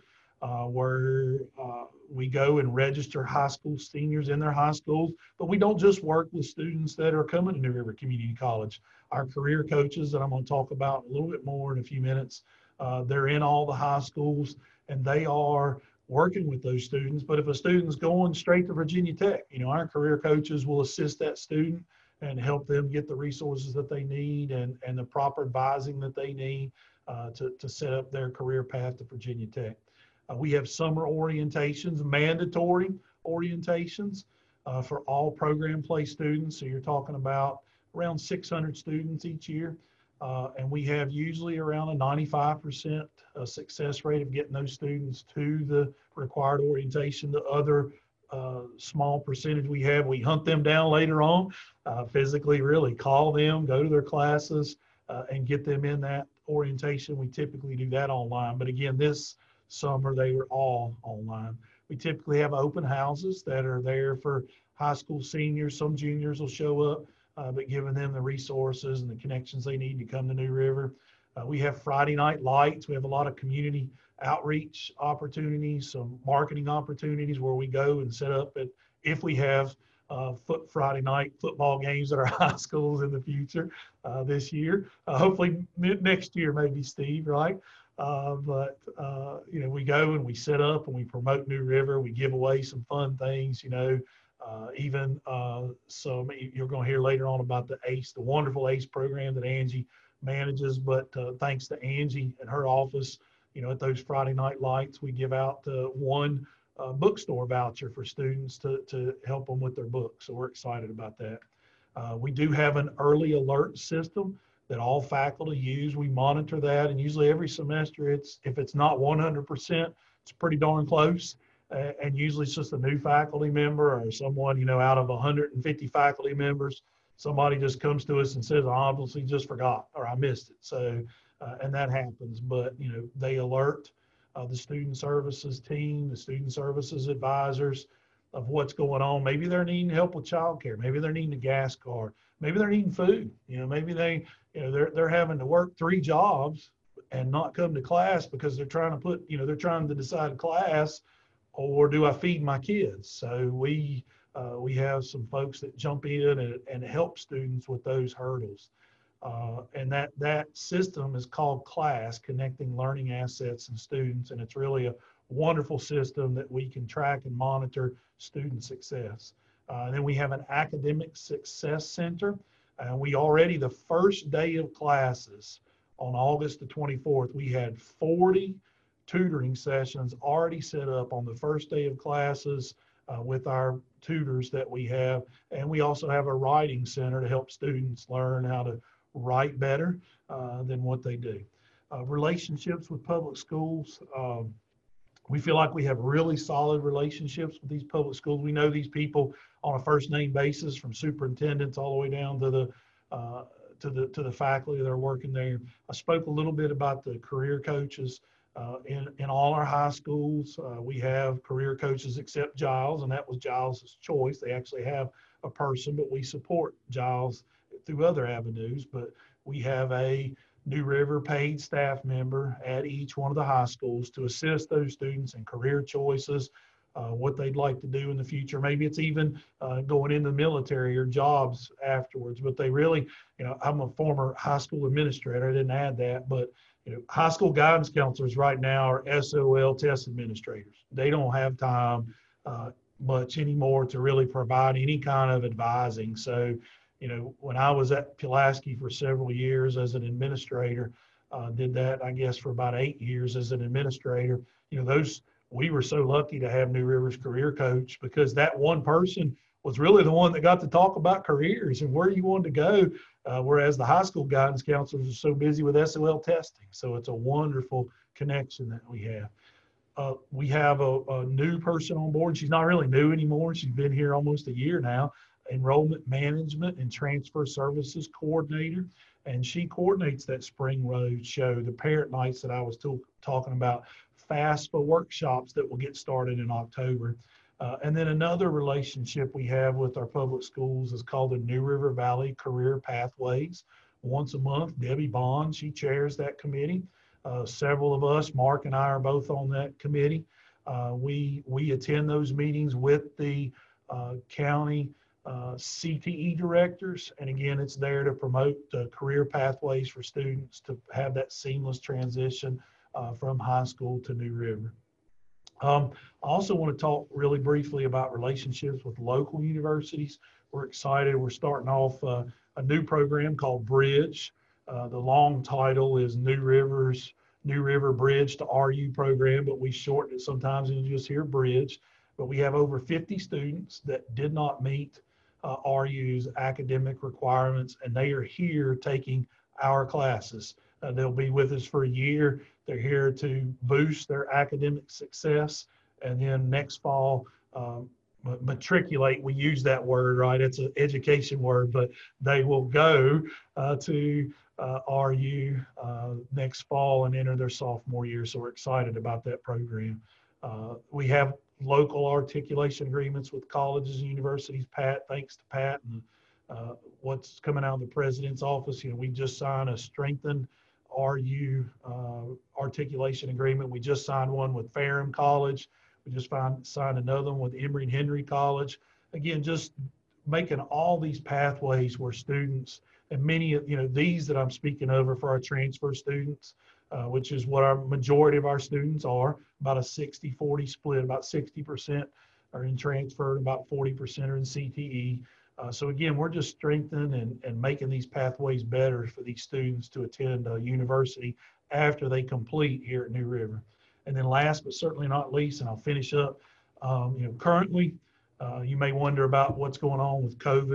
where we go and register high school seniors in their high schools, but we don't just work with students that are coming to New River Community College. Our career coaches that I'm going to talk about a little bit more in a few minutes, they're in all the high schools and they are working with those students. But if a student's going straight to Virginia Tech, you know, our career coaches will assist that student and help them get the resources that they need and the proper advising that they need to set up their career path to Virginia Tech. We have summer orientations, mandatory orientations for all program play students. So you're talking about around 600 students each year. And we have usually around a 95% success rate of getting those students to the required orientation. The other small percentage we have, we hunt them down later on, physically really call them, go to their classes, and get them in that orientation. We typically do that online. But again, this summer they were all online. We typically have open houses that are there for high school seniors. Some juniors will show up, but giving them the resources and the connections they need to come to New River. We have Friday night lights. We have a lot of community outreach opportunities, some marketing opportunities where we go and set up if we have Friday night football games at our high schools in the future this year. Hopefully next year, maybe, Steve, right? But you know, we go and we set up and we promote New River. We give away some fun things, you know, even some you're going to hear later on about the ACE, the wonderful ACE program that Angie manages. But thanks to Angie and her office, you know, at those Friday night lights, we give out one bookstore voucher for students to help them with their books. So we're excited about that. We do have an early alert system that all faculty use. We monitor that, and usually every semester, if it's not 100%, it's pretty darn close. And usually it's just a new faculty member or someone, you know, out of 150 faculty members, somebody just comes to us and says, I obviously just forgot or I missed it. So, and that happens, but, you know, they alert the student services team, the student services advisors of what's going on. Maybe they're needing help with childcare. Maybe they're needing a gas card. Maybe they're needing food. You know, maybe they're having to work 3 jobs and not come to class because they're trying to decide class, or do I feed my kids? So we have some folks that jump in and help students with those hurdles. And that system is called CLASS, Connecting Learning Assets and Students. And it's really a wonderful system that we can track and monitor student success. And then we have an Academic Success Center. And we already, the first day of classes on August the 24th, we had 40 tutoring sessions already set up on the first day of classes with our tutors that we have. And we also have a writing center to help students learn how to write better than what they do. Relationships with public schools. We feel like we have really solid relationships with these public schools. We know these people on a first name basis, from superintendents all the way down to the faculty that are working there. I spoke a little bit about the career coaches. In all our high schools, we have career coaches except Giles, and that was Giles's choice. They actually have a person, but we support Giles through other avenues. But we have a New River paid staff member at each one of the high schools to assist those students in career choices, what they'd like to do in the future. Maybe it's even going into the military or jobs afterwards. But they really, you know, I'm a former high school administrator. I didn't add that, but you know, high school guidance counselors right now are SOL test administrators. They don't have time much anymore to really provide any kind of advising. So, you know, when I was at Pulaski for several years as an administrator, did that, I guess, for about 8 years as an administrator, you know, we were so lucky to have New River's career coach, because that one person was really the one that got to talk about careers and where you wanted to go, whereas the high school guidance counselors are so busy with SOL testing. So it's a wonderful connection that we have. We have a new person on board. She's not really new anymore. She's been here almost a year now. Enrollment Management and Transfer Services Coordinator. And she coordinates that Spring Road show, the parent nights that I was talking about, FAFSA workshops that will get started in October. And then another relationship we have with our public schools is called the New River Valley Career Pathways. Once a month, Debbie Bond, she chairs that committee. Several of us, Mark and I, are both on that committee. We attend those meetings with the county CTE directors. And again, it's there to promote career pathways for students to have that seamless transition from high school to New River. I also want to talk really briefly about relationships with local universities. We're excited. We're starting off a new program called Bridge. The long title is New River Bridge to RU program, but we shorten it sometimes and you just hear Bridge. But we have over 50 students that did not meet RU's academic requirements, and they are here taking our classes. They'll be with us for a year. They're here to boost their academic success, and then next fall, matriculate. We use that word, right? It's an education word, but they will go to RU next fall and enter their sophomore year. So we're excited about that program. We have local articulation agreements with colleges and universities. Pat, thanks to Pat and what's coming out of the president's office, you know, we just signed a strengthened RU articulation agreement. We just signed one with Ferrum College. We just signed another one with Emory and Henry College. Again, just making all these pathways where students, and many of, you know, these that I'm speaking of are for our transfer students, which is what our majority of our students are, about a 60-40 split. About 60% are in transfer, about 40% are in CTE. So again, we're just strengthening and making these pathways better for these students to attend a university after they complete here at New River. And then last but certainly not least, and I'll finish up, you know, currently, you may wonder about what's going on with COVID.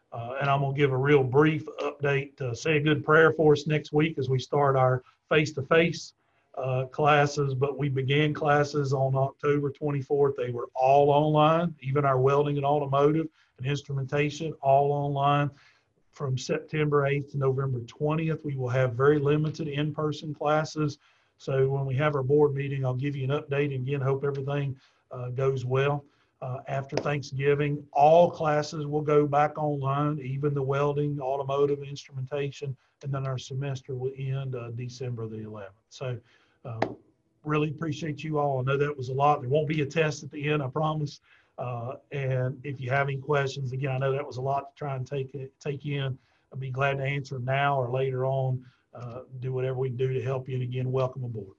And I'm going to give a real brief update. Say a good prayer for us next week as we start our face-to-face classes, but we began classes on October 24th. They were all online, even our welding and automotive and instrumentation, all online. From September 8th to November 20th, we will have very limited in-person classes. So when we have our board meeting, I'll give you an update, and again, hope everything goes well. After Thanksgiving, all classes will go back online, even the welding, automotive, instrumentation, and then our semester will end December the 11th. So really appreciate you all. I know that was a lot. There won't be a test at the end, I promise. And if you have any questions, again, I know that was a lot to try and take in. I'd be glad to answer them now or later on. Do whatever we can do to help you. And again, welcome aboard.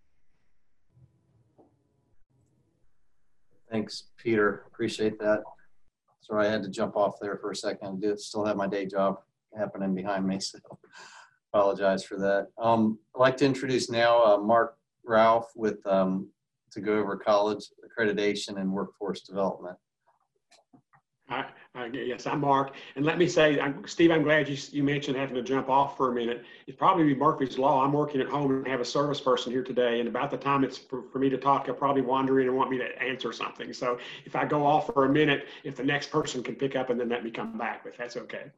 Thanks, Peter. Appreciate that. Sorry, I had to jump off there for a second. I still have my day job happening behind me, so apologize for that. I'd like to introduce now Mark Ralph with to go over college accreditation and workforce development. Yes, I'm Mark. And let me say, Steve, I'm glad you mentioned having to jump off for a minute. It's probably Murphy's Law. I'm working at home and have a service person here today. And about the time it's for me to talk, I'll probably wander in and want me to answer something. So if I go off for a minute, if the next person can pick up and then let me come back, but that's okay.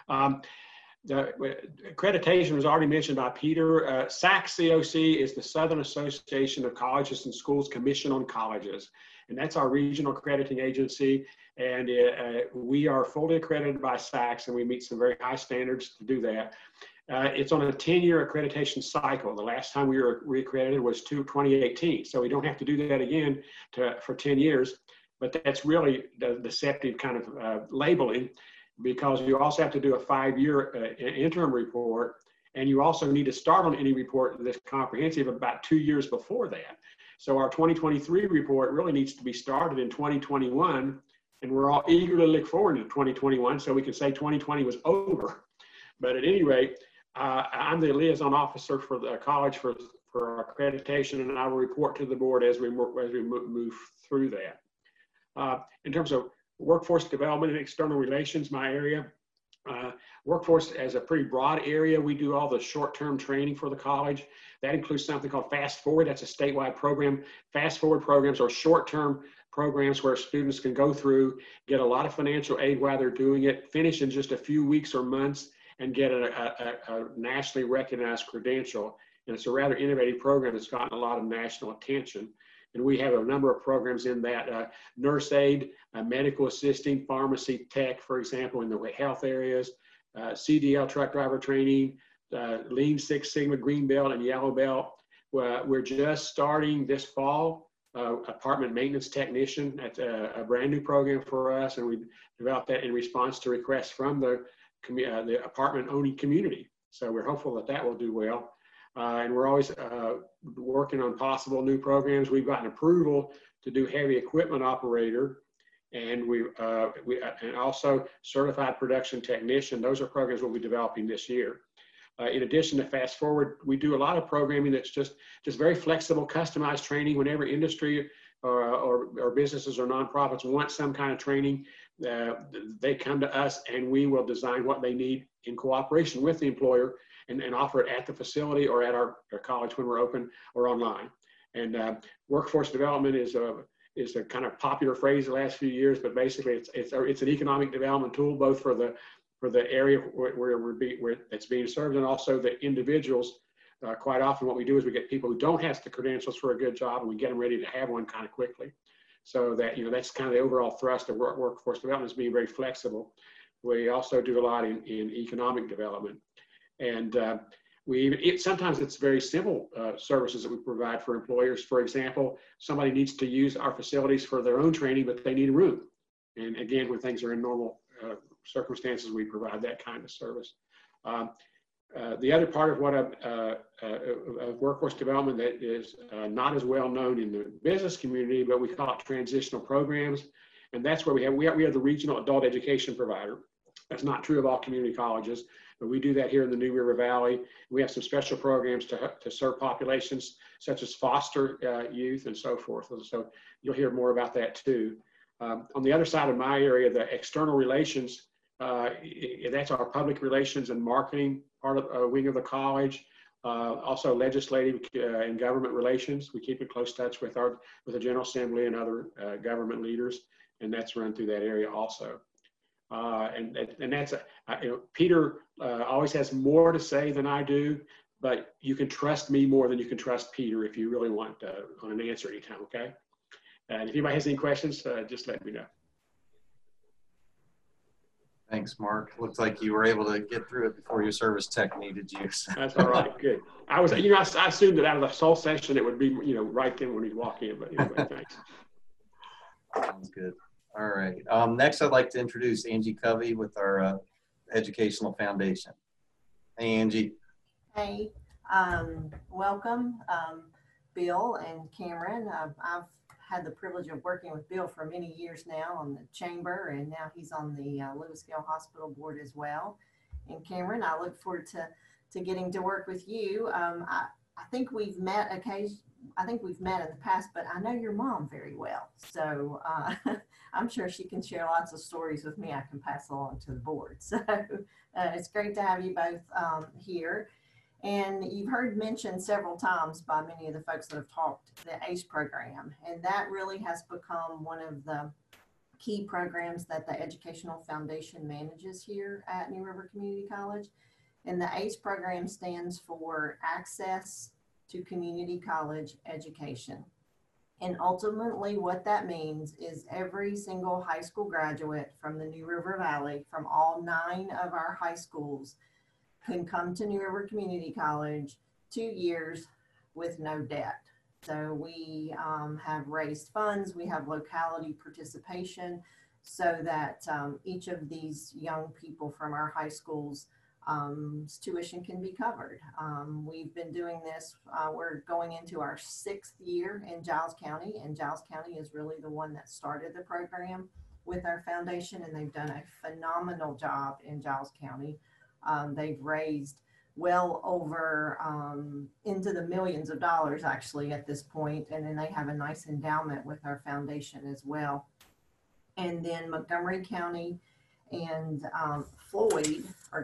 The accreditation was already mentioned by Peter. SAC-COC is the Southern Association of Colleges and Schools Commission on Colleges. And that's our regional accrediting agency. And we are fully accredited by SACS, and we meet some very high standards to do that. It's on a 10-year accreditation cycle. The last time we were reaccredited was 2018. So we don't have to do that again for 10 years. But that's really the deceptive kind of labeling, because you also have to do a 5-year interim report. And you also need to start on any report that's comprehensive about 2 years before that. So our 2023 report really needs to be started in 2021, and we're all eagerly look forward to 2021 so we can say 2020 was over. But at any rate, I'm the liaison officer for the college for accreditation, and I will report to the board as we move through that. In terms of workforce development and external relations, my area, workforce as a pretty broad area. We do all the short-term training for the college. That includes something called Fast Forward. That's a statewide program. Fast Forward programs are short-term programs where students can go through, get a lot of financial aid while they're doing it, finish in just a few weeks or months, and get a nationally recognized credential. And it's a rather innovative program that's gotten a lot of national attention. And we have a number of programs in that, nurse aid, medical assisting, pharmacy tech, for example, in the health areas, CDL truck driver training, Lean Six Sigma Green Belt and Yellow Belt. We're just starting this fall, apartment maintenance technician. That's a brand new program for us, and we developed that in response to requests from the apartment owning community. So we're hopeful that that will do well. And we're always working on possible new programs. We've gotten approval to do heavy equipment operator, and and also certified production technician. Those are programs we'll be developing this year. In addition to Fast Forward, we do a lot of programming that's just very flexible, customized training. Whenever industry or businesses or nonprofits want some kind of training, they come to us, and we will design what they need in cooperation with the employer, and offer it at the facility or at our college when we're open or online. And workforce development is a kind of popular phrase the last few years, but basically it's an economic development tool, both for the area where it's being served, and also the individuals. Quite often what we do is we get people who don't have the credentials for a good job, and we get them ready to have one kind of quickly. So that, that's kind of the overall thrust of workforce development, is being very flexible. We also do a lot in economic development. And sometimes it's very simple services that we provide for employers. For example, somebody needs to use our facilities for their own training, but they need a room. And again, when things are in normal circumstances, we provide that kind of service. The other part of what of workforce development that is not as well known in the business community, but we call it transitional programs. And that's where we are the regional adult education provider. That's not true of all community colleges, but we do that here in the New River Valley. We have some special programs to serve populations such as foster youth and so forth. So you'll hear more about that too. On the other side of my area, the external relations That's our public relations and marketing part of wing of the college. Also legislative and government relations. We keep in close touch with the General Assembly and other government leaders, and that's run through that area also. And that's Peter always has more to say than I do, but you can trust me more than you can trust Peter if you really want on an answer anytime. Okay. And if anybody has any questions, just let me know. Thanks, Mark. Looks like you were able to get through it before your service tech needed you. That's all right. Good. I assumed that out of the whole session, it would be, right then when he'd walk in, but anyway, thanks. Sounds good. All right. Next, I'd like to introduce Angie Covey with our Educational Foundation. Hey, Angie. Hey, welcome, Bill and Cameron. I've had the privilege of working with Bill for many years now on the chamber, and now he's on the Lewis Gale Hospital board as well. And Cameron, I look forward to getting to work with you. I think we've met I think we've met in the past, but I know your mom very well. So I'm sure she can share lots of stories with me I can pass along to the board. So it's great to have you both here. And you've heard mentioned several times by many of the folks that have talked the ACE program. And that really has become one of the key programs that the Educational Foundation manages here at New River Community College. And the ACE program stands for Access to Community College Education. And ultimately what that means is every single high school graduate from the New River Valley, from all 9 of our high schools, can come to New River Community College 2 years with no debt. So we have raised funds, we have locality participation so that each of these young people from our high schools tuition can be covered. We've been doing this, we're going into our 6th year in Giles County, and Giles County is really the one that started the program with our foundation, and they've done a phenomenal job in Giles County. They've raised well over into the millions of dollars actually at this point, and then they have a nice endowment with our foundation as well. And then Montgomery County and Floyd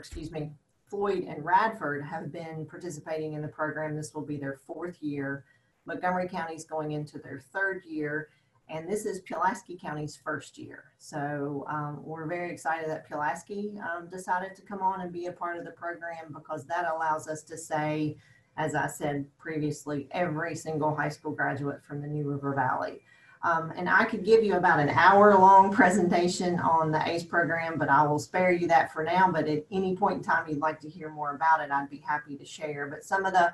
and Radford have been participating in the program. This will be their 4th year. Montgomery County is going into their 3rd year, and this is Pulaski County's 1st year. So we're very excited that Pulaski decided to come on and be a part of the program, because that allows us to say, as I said previously, every single high school graduate from the New River Valley. And I could give you about an hour-long presentation on the ACE program, but I will spare you that for now. But at any point in time you'd like to hear more about it, I'd be happy to share. But some of the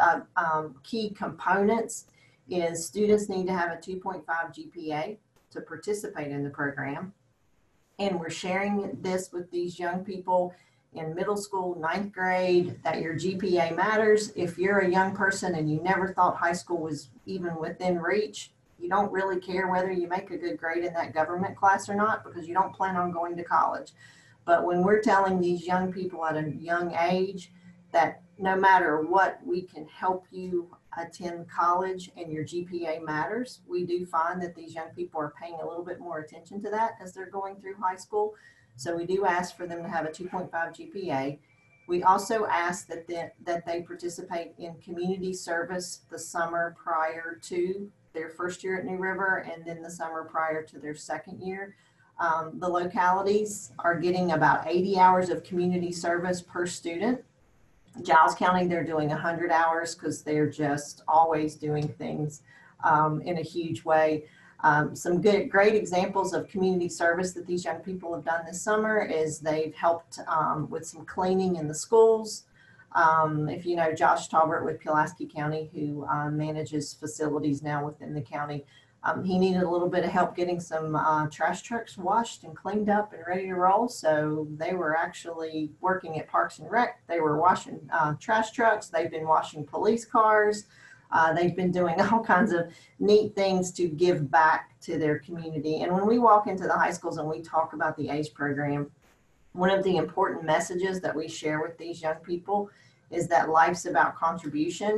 key components is students need to have a 2.5 GPA to participate in the program. And we're sharing this with these young people in middle school, 9th grade, that your GPA matters. If you're a young person and you never thought high school was even within reach, you don't really care whether you make a good grade in that government class or not, because you don't plan on going to college. But when we're telling these young people at a young age that no matter what, we can help you attend college and your GPA matters, we do find that these young people are paying a little bit more attention to that as they're going through high school. So we do ask for them to have a 2.5 GPA. We also ask that they participate in community service the summer prior to their 1st year at New River, and then the summer prior to their 2nd year. The localities are getting about 80 hours of community service per student. Giles County, they're doing 100 hours because they're just always doing things in a huge way. Some great examples of community service that these young people have done this summer is they've helped with some cleaning in the schools. If you know Josh Talbert with Pulaski County, who manages facilities now within the county, he needed a little bit of help getting some trash trucks washed and cleaned up and ready to roll. So they were actually working at Parks and Rec. They were washing trash trucks. They've been washing police cars. They've been doing all kinds of neat things to give back to their community. And when we walk into the high schools and we talk about the ACE program, one of the important messages that we share with these young people is that life's about contribution.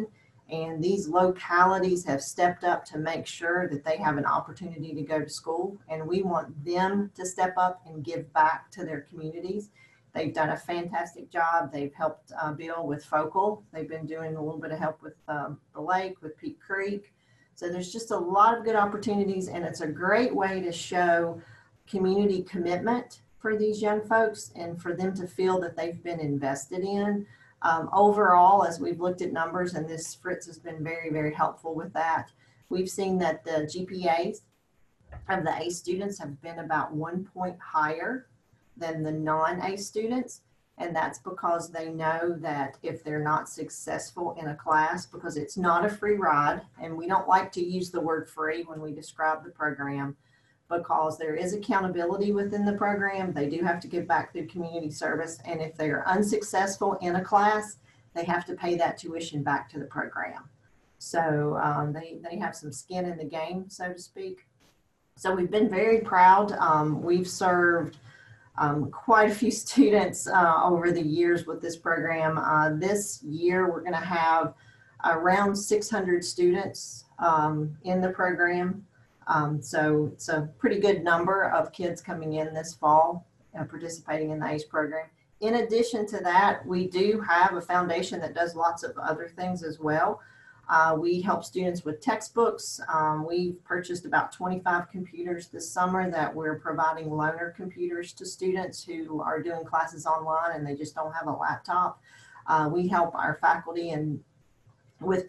And these localities have stepped up to make sure that they have an opportunity to go to school. And we want them to step up and give back to their communities. They've done a fantastic job. They've helped Bill with Focal. They've been doing a little bit of help with the lake, with Peak Creek. So there's just a lot of good opportunities, and it's a great way to show community commitment for these young folks and for them to feel that they've been invested in. Overall, as we've looked at numbers, and this Fritz has been very, very helpful with that, we've seen that the GPAs of the A students have been about 1 point higher than the non-A students. And that's because they know that if they're not successful in a class, because it's not a free ride, and we don't like to use the word free when we describe the program, because there is accountability within the program. They do have to give back through community service. And if they are unsuccessful in a class, they have to pay that tuition back to the program. So they have some skin in the game, so to speak. So we've been very proud. We've served quite a few students over the years with this program. This year, we're going to have around 600 students in the program. So it's a pretty good number of kids coming in this fall participating in the ACE program. In addition to that, we do have a foundation that does lots of other things as well. We help students with textbooks. We've purchased about 25 computers this summer that we're providing loaner computers to students who are doing classes online and they just don't have a laptop. We help our faculty and with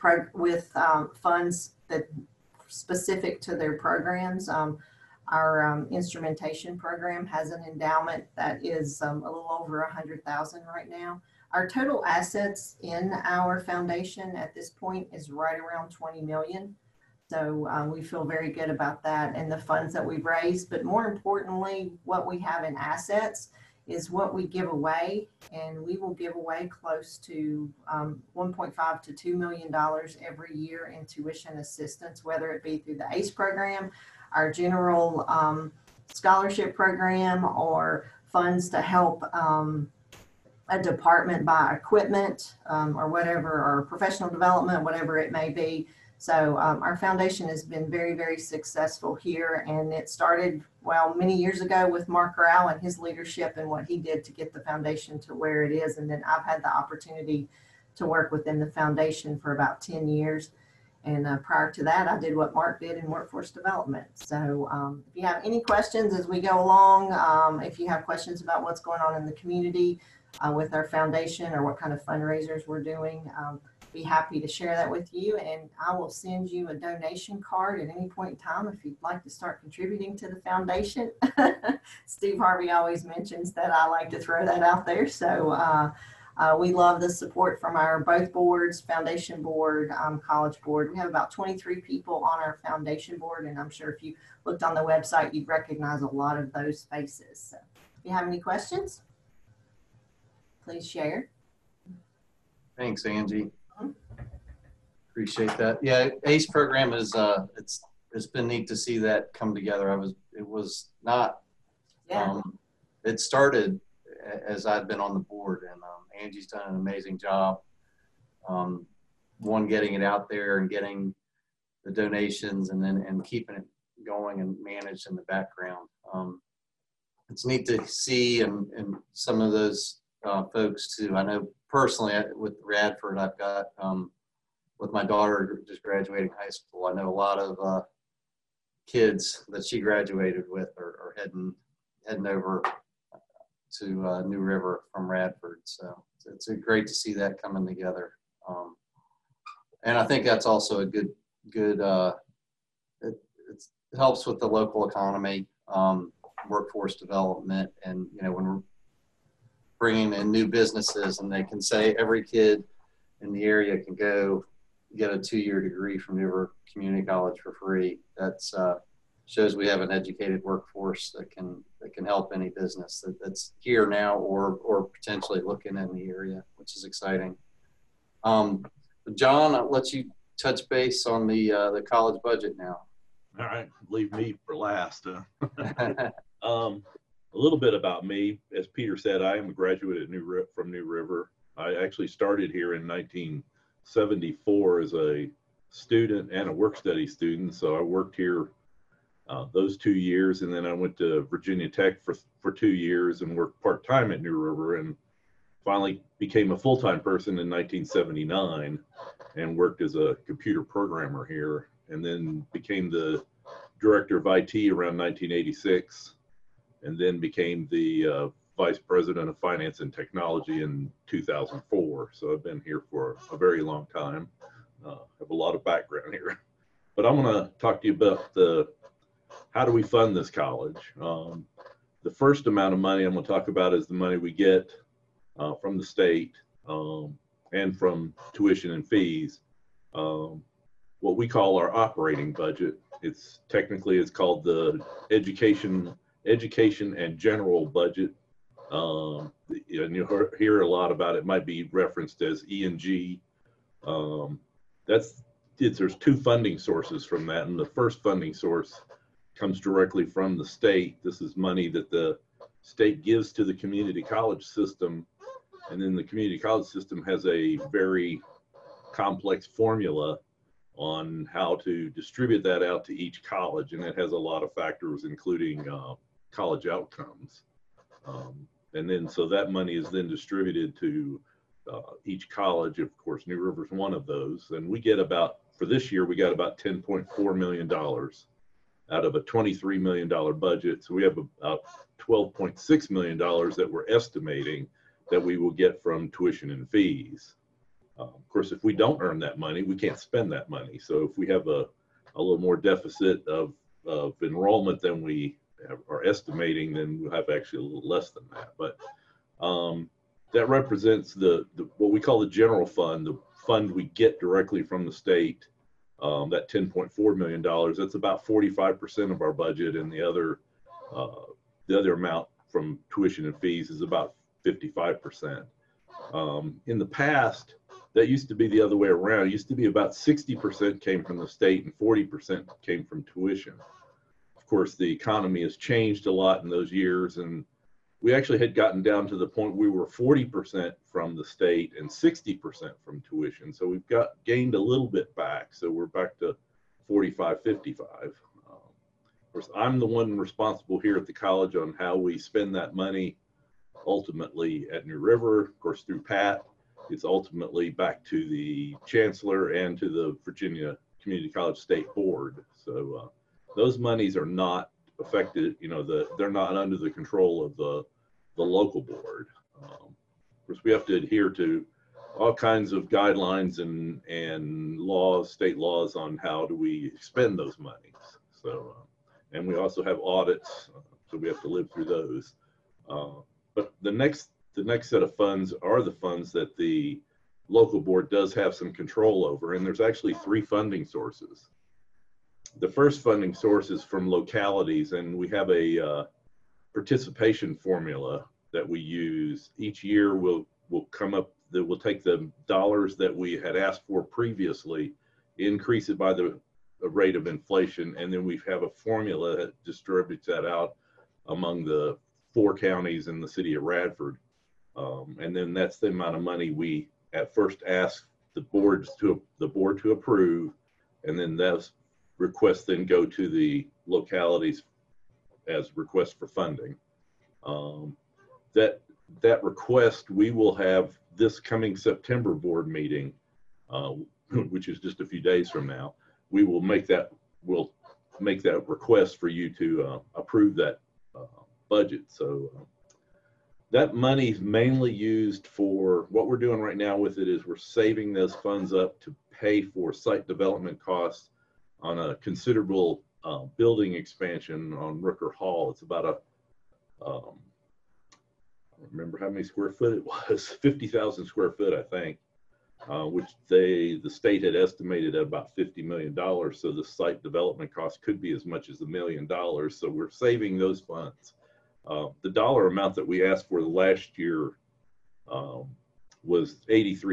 funds that specific to their programs. Our instrumentation program has an endowment that is a little over 100,000 right now. Our total assets in our foundation at this point is right around 20 million. So we feel very good about that and the funds that we've raised. But more importantly, what we have in assets is what we give away, and we will give away close to $1.5 to $2 million every year in tuition assistance, whether it be through the ACE program, our general scholarship program, or funds to help a department buy equipment or whatever, or professional development, whatever it may be. So our foundation has been very, very successful here, and it started, well, many years ago with Mark Rao and his leadership and what he did to get the foundation to where it is. And then I've had the opportunity to work within the foundation for about 10 years. And prior to that, I did what Mark did in workforce development. So if you have any questions as we go along, if you have questions about what's going on in the community with our foundation or what kind of fundraisers we're doing, be happy to share that with you, and I will send you a donation card at any point in time if you'd like to start contributing to the foundation. Steve Harvey always mentions that. I like to throw that out there. So we love the support from our both boards, foundation board, college board. We have about 23 people on our foundation board, and I'm sure if you looked on the website, you'd recognize a lot of those faces. So if you have any questions, please share. Thanks, Angie. Appreciate that. Yeah, ACE program is it's been neat to see that come together. It was not it started as I'd been on the board, and Angie's done an amazing job. One, getting it out there and getting the donations, and keeping it going and managed in the background. It's neat to see, and some of those folks too. I know personally with Radford, I've got with my daughter just graduating high school, I know a lot of kids that she graduated with are heading over to New River from Radford. So it's great to see that coming together. And I think that's also a good it helps with the local economy, workforce development, and when we're bringing in new businesses and they can say every kid in the area can go get a 2-year degree from New River Community College for free. That's shows we have an educated workforce that can help any business that's here now or potentially looking in the area, which is exciting. John, I'll let you touch base on the college budget now. All right, leave me for last. A little bit about me. As Peter said, I am a graduate from New River. I actually started here in 74 as a student and a work study student. So I worked here those 2 years, and then I went to Virginia Tech for 2 years and worked part-time at New River, and finally became a full-time person in 1979 and worked as a computer programmer here, and then became the director of IT around 1986, and then became the vice president of finance and technology in 2004. So I've been here for a very long time. Have a lot of background here, but I'm going to talk to you about how do we fund this college. The first amount of money I'm going to talk about is the money we get from the state and from tuition and fees. What we call our operating budget. It's called the education and general budget. And you'll hear a lot about it. Might be referenced as E&G. There's two funding sources from that, and the first funding source comes directly from the state. This is money that the state gives to the community college system, and then the community college system has a very complex formula on how to distribute that out to each college, and it has a lot of factors, including college outcomes. And then so that money is then distributed to each college. Of course, New River's one of those, and we get for this year, we got about $10.4 million out of a $23 million budget. So we have about $12.6 million that we're estimating that we will get from tuition and fees. Of course, if we don't earn that money, we can't spend that money. So if we have a little more deficit of enrollment than we are estimating, then we'll have actually a little less than that. But that represents what we call the general fund, the fund we get directly from the state. That $10.4 million, that's about 45% of our budget, and the other amount from tuition and fees is about 55%. In the past, that used to be the other way around. It used to be about 60% came from the state and 40% came from tuition. Of course, the economy has changed a lot in those years, and we actually had gotten down to the point we were 40% from the state and 60% from tuition. So we've gained a little bit back. So we're back to 45, 55. Of course, I'm the one responsible here at the college on how we spend that money ultimately at New River. Of course, through Pat, it's ultimately back to the chancellor and to the Virginia Community College State Board. So those monies are not affected, they're not under the control of the local board. Of course, we have to adhere to all kinds of guidelines and laws, state laws on how do we spend those monies. So, and we also have audits, so we have to live through those. But the next set of funds are the funds that the local board does have some control over, and there's actually 3 funding sources. The first funding source is from localities, and we have a participation formula that we use. Each year we'll come up, that we'll take the dollars that we had asked for previously, increase it by the rate of inflation, and then we have a formula that distributes that out among the 4 counties in the city of Radford. And then that's the amount of money we at first ask the board to approve, and then those requests then go to the localities as requests for funding. That request we will have this coming September board meeting, which is just a few days from now. We'll make that request for you to approve that budget. So that money is mainly used for what we're doing right now with it is we're saving those funds up to pay for site development costs on a considerable building expansion on Rooker Hall. It's about I don't remember how many square foot it was, 50,000 square foot, I think, which the state had estimated at about $50 million. So the site development cost could be as much as $1 million. So we're saving those funds. The dollar amount that we asked for last year was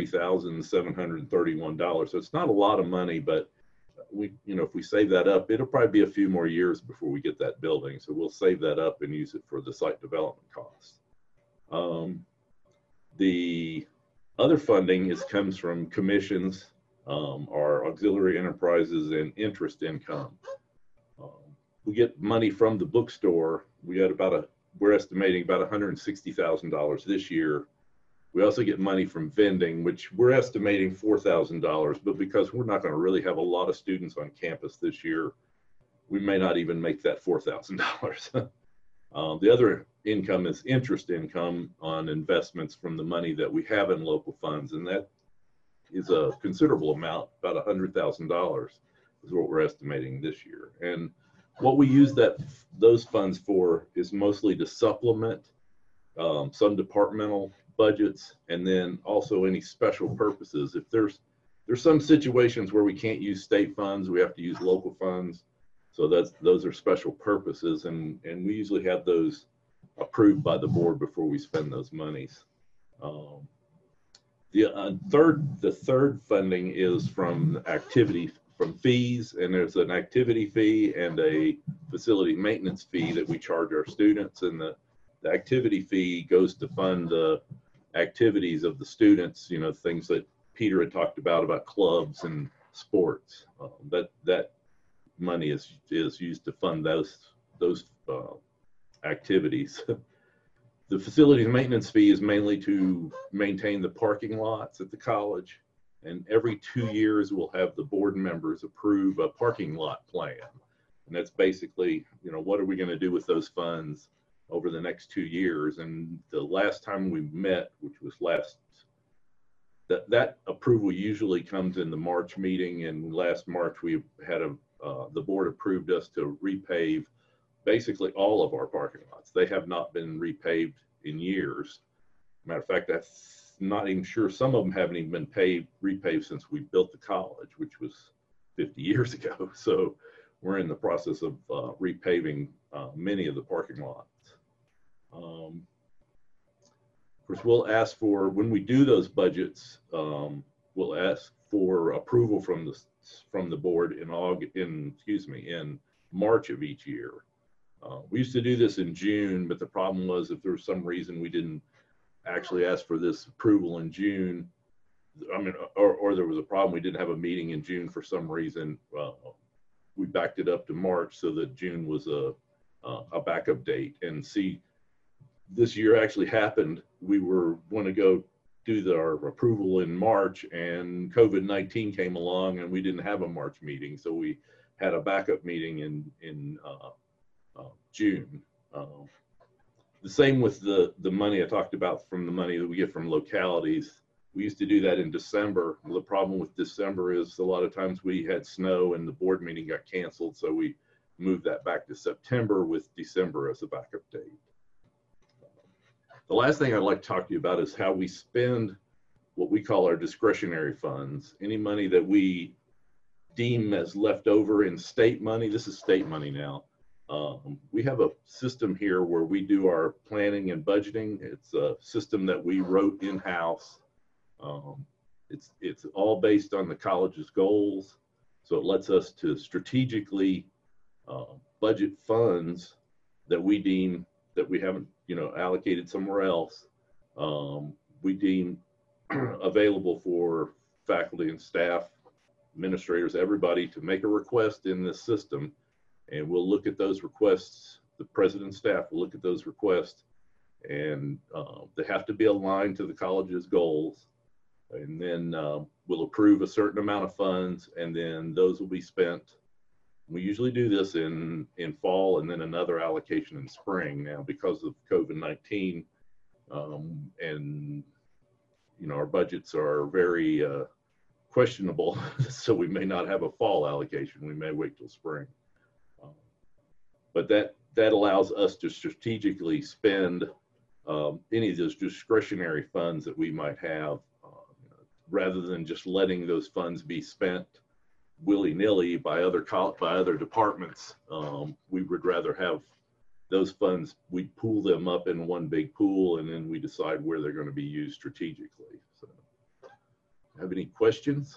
$83,731. So it's not a lot of money, but if we save that up, it'll probably be a few more years before we get that building. So we'll save that up and use it for the site development costs. The Other funding comes from commissions, our auxiliary enterprises, and interest income. We get money from the bookstore. We're estimating about $160,000 this year. We also get money from vending, which we're estimating $4,000, but because we're not going to really have a lot of students on campus this year, we may not even make that $4,000. The other income is interest income on investments from the money that we have in local funds, and that is a considerable amount, about $100,000 is what we're estimating this year. And what we use those funds for is mostly to supplement some departmental budgets, and then also any special purposes. If there's some situations where we can't use state funds, we have to use local funds. So those are special purposes, and we usually have those approved by the board before we spend those monies. The third funding is from fees, and there's an activity fee and a facility maintenance fee that we charge our students, and the activity fee goes to fund the activities of the students, you know, things that Peter had talked about clubs and sports. That money is used to fund those activities. The facilities maintenance fee is mainly to maintain the parking lots at the college, and every 2 years we'll have the board members approve a parking lot plan, and that's basically, you know, what are we going to do with those funds over the next 2 years. And the last time we met, which was that approval usually comes in the March meeting, and last March we had the board approved us to repave basically all of our parking lots. They have not been repaved in years. Matter of fact, I'm not even sure, some of them haven't even been repaved since we built the college, which was 50 years ago. So we're in the process of repaving many of the parking lots. Of course, we'll ask for, when we do those budgets, we'll ask for approval from the board in March of each year. We used to do this in June, but the problem was if there was some reason we didn't actually ask for this approval in June, or there was a problem, we didn't have a meeting in June for some reason, we backed it up to March so that June was a backup date. And see, this year actually happened. We were going to go do our approval in March, and COVID-19 came along, and we didn't have a March meeting, so we had a backup meeting in June. The same with the money I talked about, from the money that we get from localities. We used to do that in December. Well, the problem with December is a lot of times we had snow and the board meeting got canceled, so we moved that back to September with December as a backup date. The last thing I'd like to talk to you about is how we spend what we call our discretionary funds. Any money that we deem as left over in state money. This is state money now. We have a system here where we do our planning and budgeting. It's a system that we wrote in-house. It's all based on the college's goals. So it lets us to strategically budget funds that we deem that we haven't, allocated somewhere else. We deem available for faculty and staff, administrators, everybody to make a request in this system. And we'll look at those requests. The president and staff will look at those requests, and they have to be aligned to the college's goals. And then we'll approve a certain amount of funds, and then those will be spent. We usually do this in fall, and then another allocation in spring. Now, because of COVID-19, and our budgets are very questionable, so we may not have a fall allocation. We may wait till spring. But that allows us to strategically spend any of those discretionary funds that we might have, rather than just letting those funds be spent willy-nilly by other departments. We would rather have those funds, we pool them up in one big pool, and then we decide where they're going to be used strategically. So, have any questions?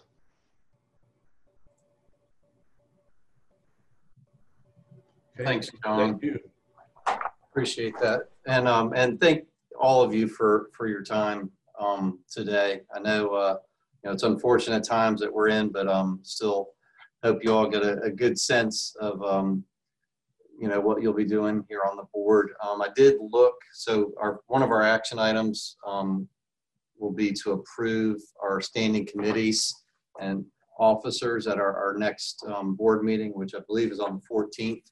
Okay. Thanks, John. Thank you. Appreciate that. And thank all of you for your time today. I know, you know, it's unfortunate times that we're in, but still hope you all get a good sense of, you know, what you'll be doing here on the board. I did look, so one of our action items will be to approve our standing committees and officers at our next board meeting, which I believe is on the 14th.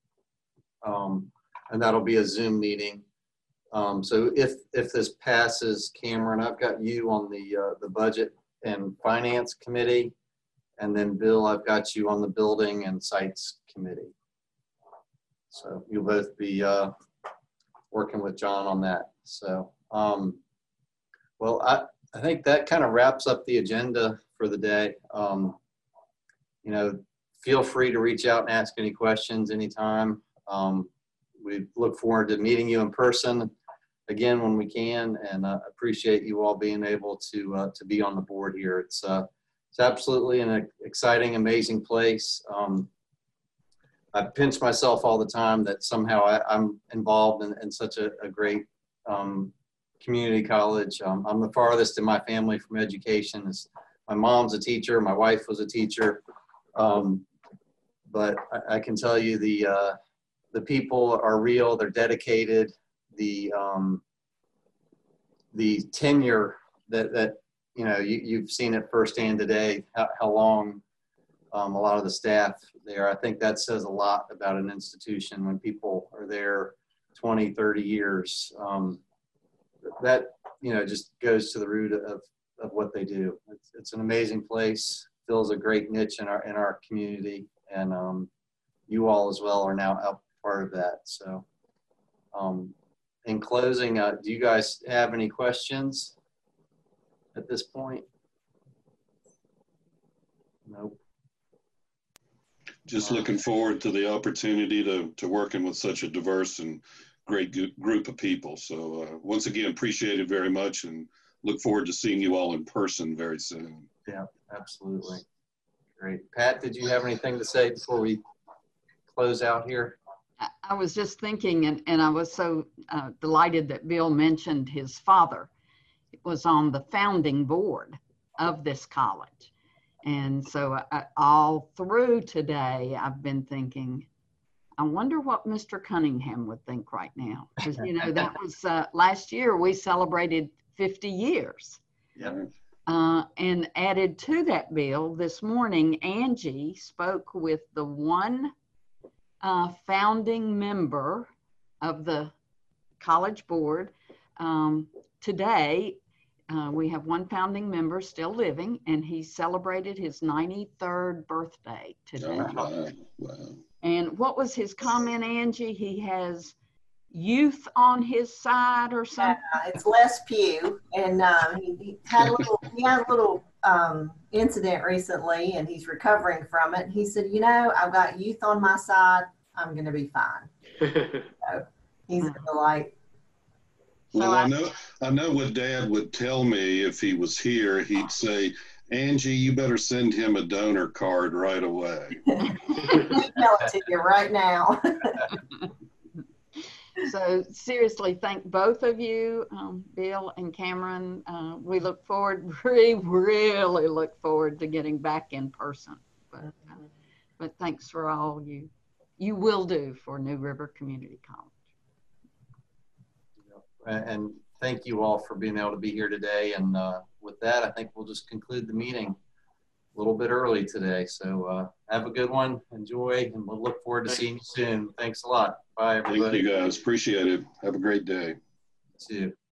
And that'll be a Zoom meeting. So if this passes, Cameron, I've got you on the Budget and Finance Committee. And then Bill, I've got you on the Building and Sites Committee. So you'll both be working with John on that. So, well, I think that kind of wraps up the agenda for the day. You know, feel free to reach out and ask any questions anytime. We look forward to meeting you in person again when we can, and appreciate you all being able to be on the board here. It's absolutely an exciting, amazing place. I pinch myself all the time that somehow I'm involved in such a great community college. I'm the farthest in my family from education. My mom's a teacher, my wife was a teacher, but I can tell you the people are real, they're dedicated. The tenure that you know, you've seen it firsthand today, how long a lot of the staff there. I think that says a lot about an institution when people are there 20, 30 years. That, you know, just goes to the root of what they do. It's an amazing place, fills a great niche in our community, and you all as well are now a part of that. So in closing, do you guys have any questions at this point? Nope. Just looking forward to the opportunity to working with such a diverse and great group of people. So once again, appreciate it very much and look forward to seeing you all in person very soon. Yeah, absolutely. Great. Pat, did you have anything to say before we close out here? I was just thinking, and I was so delighted that Bill mentioned his father. It was on the founding board of this college. And so all through today, I've been thinking, I wonder what Mr. Cunningham would think right now. Because, you know, that was last year we celebrated 50 years. Yeah. And added to that, Bill, this morning, Angie spoke with the one founding member of the college board. Today, we have one founding member still living, and he celebrated his 93rd birthday today. Oh, wow. And what was his comment, Angie? He has youth on his side or something? Yeah, it's Les Pugh, and he had a little incident recently, and he's recovering from it. He said, you know, I've got youth on my side. I'm going to be fine. So he's a delight. Well, I know what Dad would tell me if he was here. He'd say, Angie, you better send him a donor card right away. Tell it to you right now. So seriously, thank both of you, Bill and Cameron. We look forward, we really look forward to getting back in person. But thanks for all you will do for New River Community College. And thank you all for being able to be here today. And with that, I think we'll just conclude the meeting a little bit early today. So have a good one, enjoy, and we'll look forward to seeing you soon. Thanks a lot. Bye, everybody. Thank you guys. Appreciate it. Have a great day. You too.